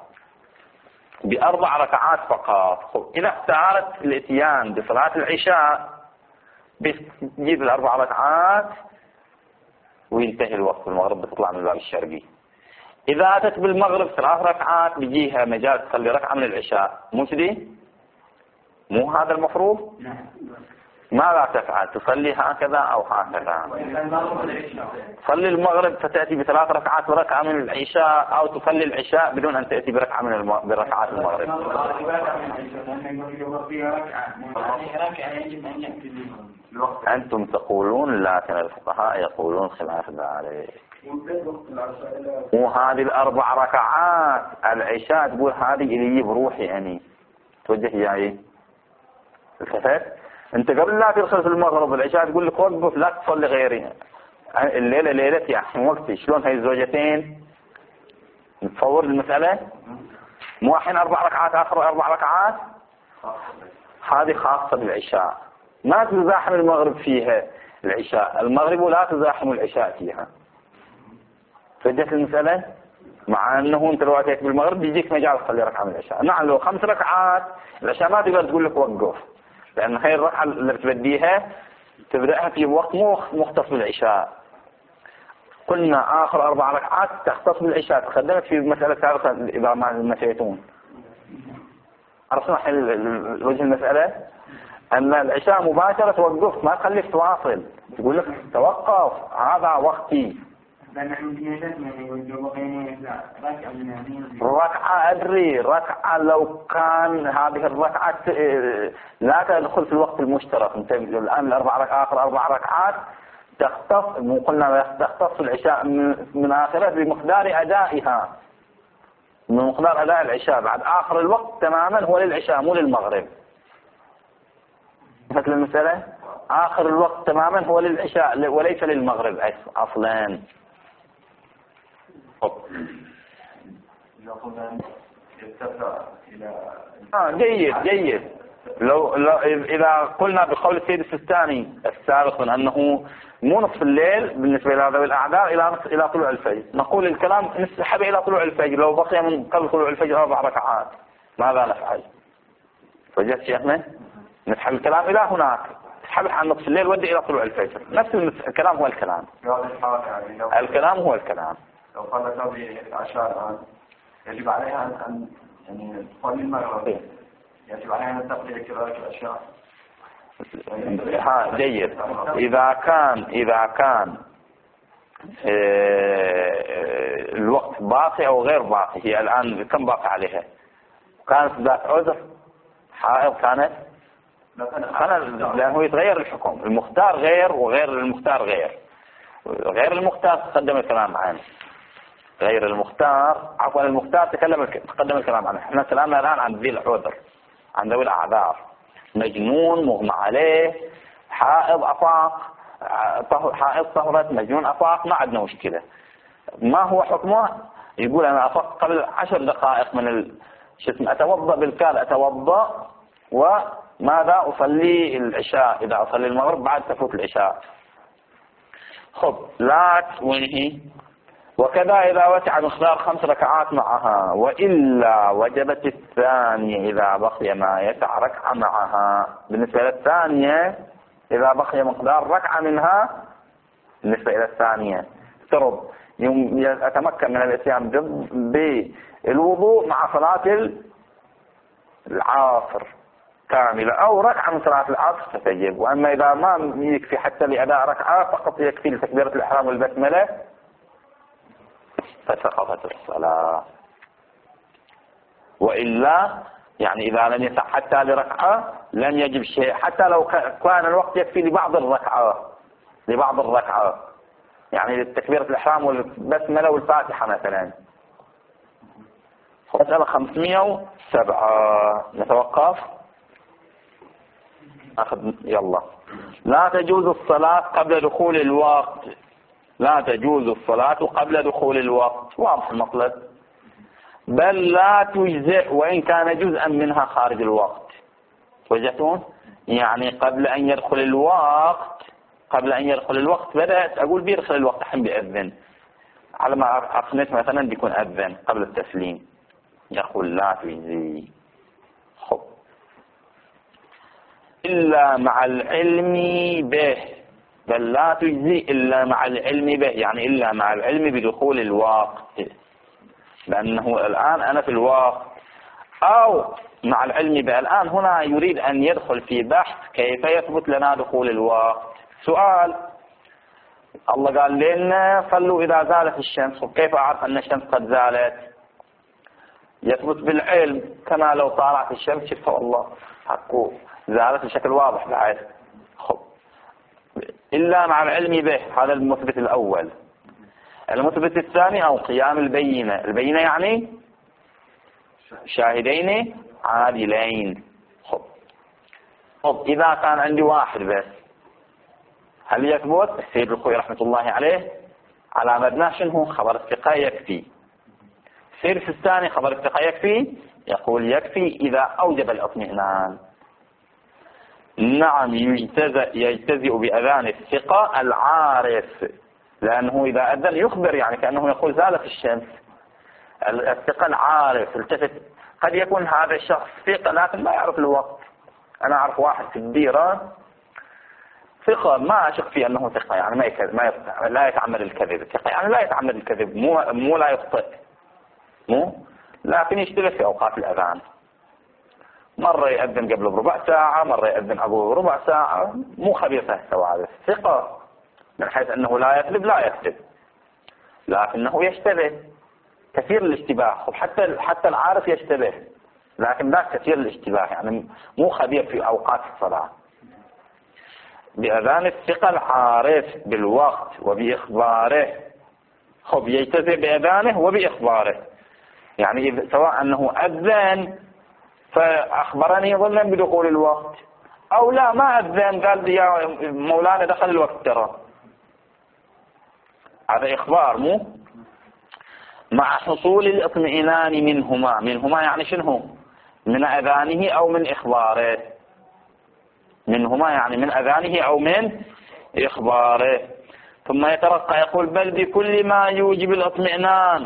بأربع ركعات فقط. خب إذا اختارت الاتيان بصلاة العشاء بتجيب الأربع ركعات وينتهي الوقت، المغرب بتطلع من الباب الشرقي. إذا أتت بالمغرب ثلاث ركعات بيجيها مجال تصلي ركعة من العشاء، مو كذي؟ مو هذا المفروض؟ ماذا تفعل؟ تصلي هكذا أو هكذا؟ تصلي المغرب فتأتي بثلاث ركعات وركعة من العشاء، أو تصلي العشاء بدون أن تأتي بركعة من الم... بركعات المغرب. أنتم تقولون لكن الفقهاء يقولون خلاف ذلك. وهذه الأربع ركعات العشاء تقول هذه إلي بروحي يعني توجه جاي التفت. انت قبل لا تدخل في المغرب والعشاء تقول لك وقف لا تصلي غيري، الليلة ليلتي يعني وقتي. شلون هاي الزوجتين نتصور المسألة؟ مو الحين أربع ركعات آخر أربع ركعات، هذه خاصة بالعشاء ما تزاحم المغرب فيها العشاء، المغرب ولا تزاحم العشاء فيها. فجأت المسألة مع أنه أنت لو أتيت بالمغرب بيجيك مجال تصلي ركعة من العشاء. نعم لو خمس ركعات العشاء ما تقدر تقول لك وقف، لأن هاي الركعة اللي بتبديها تبدأها في وقت مو مختص بالعشاء. قلنا آخر أربع ركعات تختص بالعشاء، تقدمت في مسألة سابقة إذا ما نسيتون. عرفنا حل وجه المسألة أن العشاء مباشرة توقف، ما تخليك تواصل، تقول لك توقف هذا وقتي ركعة أدري ركعة لو كان هذه الركعة لا تدخل في الوقت المشترك. انت الآن الأربع ركعات آخر أربع ركعات تختص مو قلنا تختص العشاء من آخرها بمقدار أدائها من مقدار أداء العشاء بعد آخر الوقت تماما هو للعشاء مو للمغرب. مثل المسألة آخر الوقت تماما هو للعشاء وليس للمغرب أصلا. آه جيد جيد. لو, لو إذا قلنا بقول السيد السيستاني السابق من أنه مو نصف الليل بالنسبة إلى ذوي الأعذار إلى نصف إلى طلوع الفجر نقول الكلام نسحب إلى طلوع الفجر. لو بقي من قبل طلوع الفجر أربع ركعات ماذا نفعل؟ فجأة شيخنا نسحب الكلام إلى هناك نسحب عن نصف الليل ودي إلى طلوع الفجر. نفس الكلام هو الكلام الكلام هو الكلام. لو صلت بعشاء الآن يجب عليها أن يعني تصلي المغرب يجب عليها أن تقضي كذلك العشاء. ها جيد. إذا كان إذا كان الوقت باقي أو غير باقي هي الآن كم باقي عليها؟ كانت ذات عذر حائض كانت كان لأنه يتغير الحكم المختار غير وغير المختار غير. غير المختار تقدم الكلام عنه غير المختار عفوا المختار تكلم تقدم الكلام عنه. احنا كلامنا الآن عن ذي العذر عن ذوي الأعذار مجنون مغمى عليه حائض أفاق حائض طهرت مجنون أفاق ما عندنا مشكلة. ما هو حكمه؟ يقول أنا أفاق قبل عشر دقائق من ال... أتوضأ بالكاد أتوضأ وماذا أصلي العشاء إذا أصلي المغرب بعد تفوت العشاء. خب لا وينهي. وكذا إذا وسع مقدار خمس ركعات معها وإلا وجبت الثانية إذا بقي ما يسع ركعة معها. بالنسبة للثانية إذا بقي مقدار ركعة منها بالنسبة إلى الثانية افترض أتمكن من الاتيان بالوضوء مع صلاة العصر كاملة أو ركعة من صلاة العصر فتجب. وأما إذا ما يكفي حتى لأداء ركعة فقط يكفي لتكبيرة الإحرام والبسملة فسقطت الصلاة. وإلا يعني إذا لم يسع حتى لركعة لن يجب شيء حتى لو كان الوقت يكفي لبعض الركعة لبعض الركعة يعني لتكبيرة الإحرام والبسملة والفاتحة مثلا. مسألة خمسمائة وسبعة نتوقف أخذ يلا. لا تجوز الصلاة قبل دخول الوقت. لا تجوز الصلاة قبل دخول الوقت واضح المطلب. بل لا تجزئ وإن كان جزءا منها خارج الوقت. وجدتون يعني قبل أن يدخل الوقت قبل أن يدخل الوقت بدأت أقول بيدخل الوقت حين بيأذن على ما أقنت مثلا بيكون أذن قبل التسليم يقول لا تجزي. خب إلا مع العلم به. بل لا تجزي إلا مع العلم به يعني إلا مع العلم بدخول الوقت لأنه الآن أنا في الوقت أو مع العلم به. الآن هنا يريد أن يدخل في بحث كيف يثبت لنا دخول الوقت. سؤال الله قال لنا صلوا إذا زالت الشمس وكيف أعرف أن الشمس قد زالت؟ يثبت بالعلم كما لو طالعت الشمس شفتها والله حقه زالت بشكل واضح بعد. خب إلا مع العلم به هذا المثبت الأول. المثبت الثاني أو قيام البينة. البينة يعني شاهدين عادلين. خب خب إذا كان عندي واحد بس هل يثبت؟ السيد الخوي رحمة الله عليه على مبنى شنو خبر الثقة يكفي. السيد الثاني خبر الثقة يكفي يقول يكفي إذا أوجب الاطمئنان. نعم يجتزئ يجتزئ بأذان الثقة العارف لأنه إذا أذن يخبر يعني كأنه يقول زالت الشمس. الثقة العارف التفت قد يكون هذا الشخص ثقة لكن لا يعرف الوقت. أنا أعرف واحد في الديرة ثقة ما أشك فيه أنه ثقة يعني ما يكذب ما يخطئ لا يتعمد الكذب. ثقة يعني لا يتعمد الكذب مو مو لا يخطئ مو لكن يشتغل في أوقات الأذان. مرة يأذن قبل بربع ساعة مرة يأذن أبو ربع ساعة مو خبير في السوالف. ثقة من حيث أنه لا يكذب لا يكذب. لكنه يشتبه كثير الاشتباه، حتى حتى العارف يشتبه، لكن ذاك كثير الاشتباه، يعني مو خبير في أوقات الصلاة. بأذان الثقة العارف بالوقت وبإخباره، خب يجتزئ بأذانه وبإخباره، يعني سواء أنه أذن فأخبرني ظنا بدخول الوقت، أو لا ما أذن قال يا مولانا دخل الوقت ترى، هذا إخبار مو مع حصول الاطمئنان منهما. منهما يعني شنو؟ من أذانه أو من إخباره. منهما يعني من أذانه أو من إخباره. ثم يترقى يقول بل بكل ما يوجب الاطمئنان،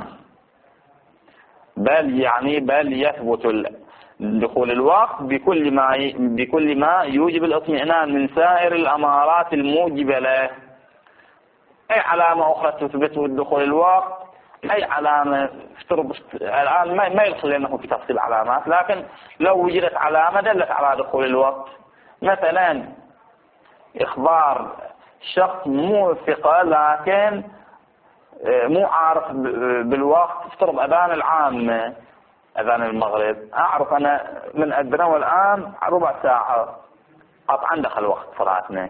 بل يعني بل يثبت دخول الوقت بكل ما بكل ما يوجب الاطمئنان من سائر الأمارات الموجبة له. أي علامة أخرى تثبت دخول الوقت، أي علامة الآن ما يدخل لأنه في تفصيل علامات، لكن لو وجدت علامة دلت على دخول الوقت، مثلا إخبار شخص مو ثقة لكن مو عارف بالوقت، افترض أذان العامة أذان المغرب، أعرف أنا من أذنه والآن ربع ساعة قطعا دخل وقت صلاتنا،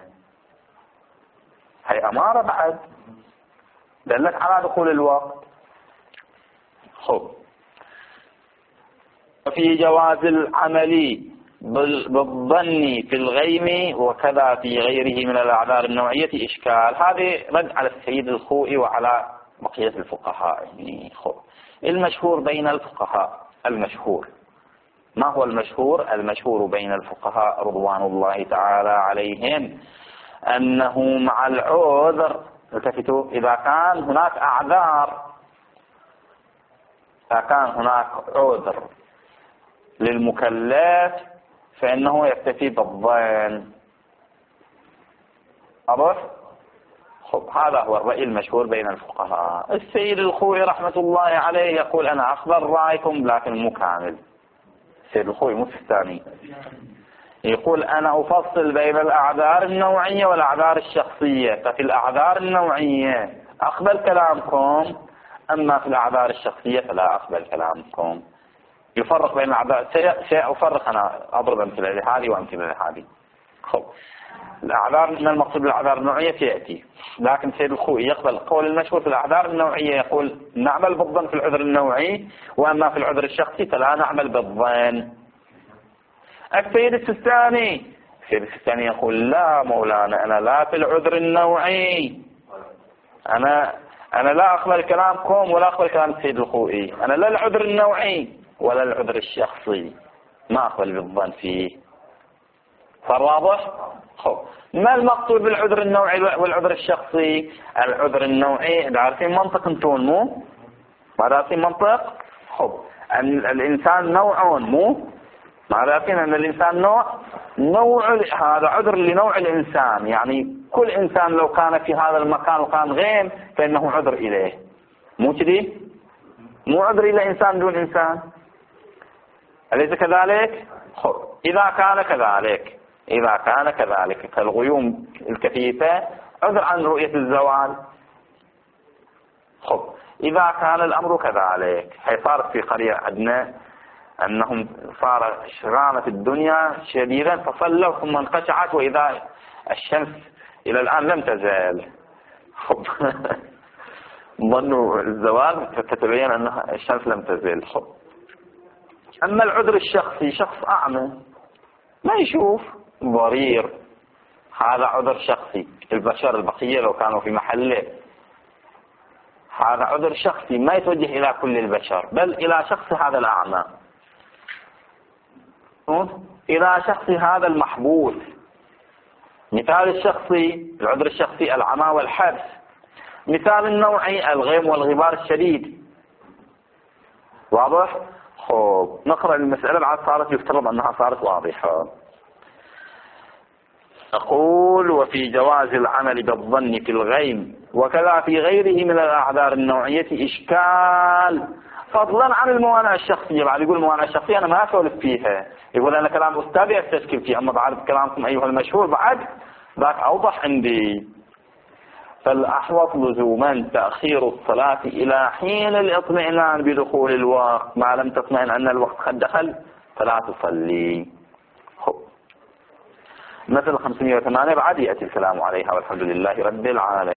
هي أمارة بعد دلت على دخول الوقت. خب وفي جواز العمل بالظن في الغيم وكذا في غيره من الأعذار النوعية إشكال. هذه رد على السيد الخوئي وعلى بقية الفقهاء. يعني خب المشهور بين الفقهاء، المشهور ما هو المشهور؟ المشهور بين الفقهاء رضوان الله تعالى عليهم أنه مع العذر، التفتوا، إذا كان هناك أعذار، إذا كان هناك عذر للمكلف فإنه يكتفي بالظن. أضف خب هذا هو الرأي المشهور بين الفقهاء. السيد الخوئي رحمة الله عليه يقول أنا أخبر رأيكم لكن مو كامل. السيد الخوئي مو الثاني، يقول أنا أفصل بين الأعذار النوعية والأعذار الشخصية، ففي الأعذار النوعية أقبل كلامكم، أما في الأعذار الشخصية فلا أقبل كلامكم. يفرق بين الأعذار، سأفرق أنا أضرب أمثلة لهذه وأمثلة لهذه. خب الأعذار من المقصود بالأعذار النوعية تأتي، لكن سيد الخوئي يقبل قول المشهور في الأعذار النوعية، يقول نعمل بالظن في العذر النوعي، وأما في العذر الشخصي فلا نعمل بالظن. السيد السيستاني السيد السيستاني يقول لا مولانا أنا لا في العذر النوعي، أنا أنا لا أقبل كلامكم ولا أقبل كلام السيد الخوئي، أنا لا العذر النوعي ولا العذر الشخصي، ما أقبل بالظن فيه. فواضح؟ خب ما المقصود بالعذر النوعي والعذر الشخصي؟ العذر النوعي دارسين منطق انتون مو؟ ما دارسين منطق؟ خب أن الإنسان نوعون مو؟ ما دارسين أن الإنسان نوع نوع هذا عذر لنوع الإنسان، يعني كل إنسان لو كان في هذا المكان وكان غيم فإنه عذر إليه، مو كذي؟ مو عذر إلى إنسان دون إنسان، أليس كذلك؟ خب إذا كان كذلك إذا كان كذلك كالغيوم الكثيفة عذر عن رؤية الزوال. خب إذا كان الأمر كذلك، هي صارت في قرية عندنا أنهم صار شغامة الدنيا شديدا فصلوا ثم انقشعت وإذا الشمس إلى الآن لم تزال. خب ظنوا الزوال فتتبين أن الشمس لم تزال. خب أما العذر الشخصي، شخص أعمى ما يشوف، ضرير، هذا عذر شخصي. البشر البقية لو كانوا في محله هذا عذر شخصي ما يتوجه إلى كل البشر بل إلى شخص هذا الأعمى، إلى شخص هذا المحبوس. مثال الشخصي العذر الشخصي العمى والحبس، مثال النوعي الغيم والغبار الشديد. واضح؟ خب نقرأ المسألة بعد صارت يفترض أنها صارت واضحة. أقول وفي جواز العمل بالظن في الغيم وكذا في غيره من الأعذار النوعية إشكال، فضلا عن الموانع الشخصية. بعد يقول الموانع الشخصية أنا ما أسولف فيها، يقول أنا كلام أستاذي أستشكل فيه، أما بعد كلامكم أيها المشهور بعد ذاك أوضح عندي. فالأحوط لزوما تأخير الصلاة إلى حين الاطمئنان بدخول الوقت. ما لم تطمئن أن الوقت قد دخل فلا تصلي. مثل خمسمائة وثمانية بعد يأتي الكلام عليها والحمد لله رب العالمين.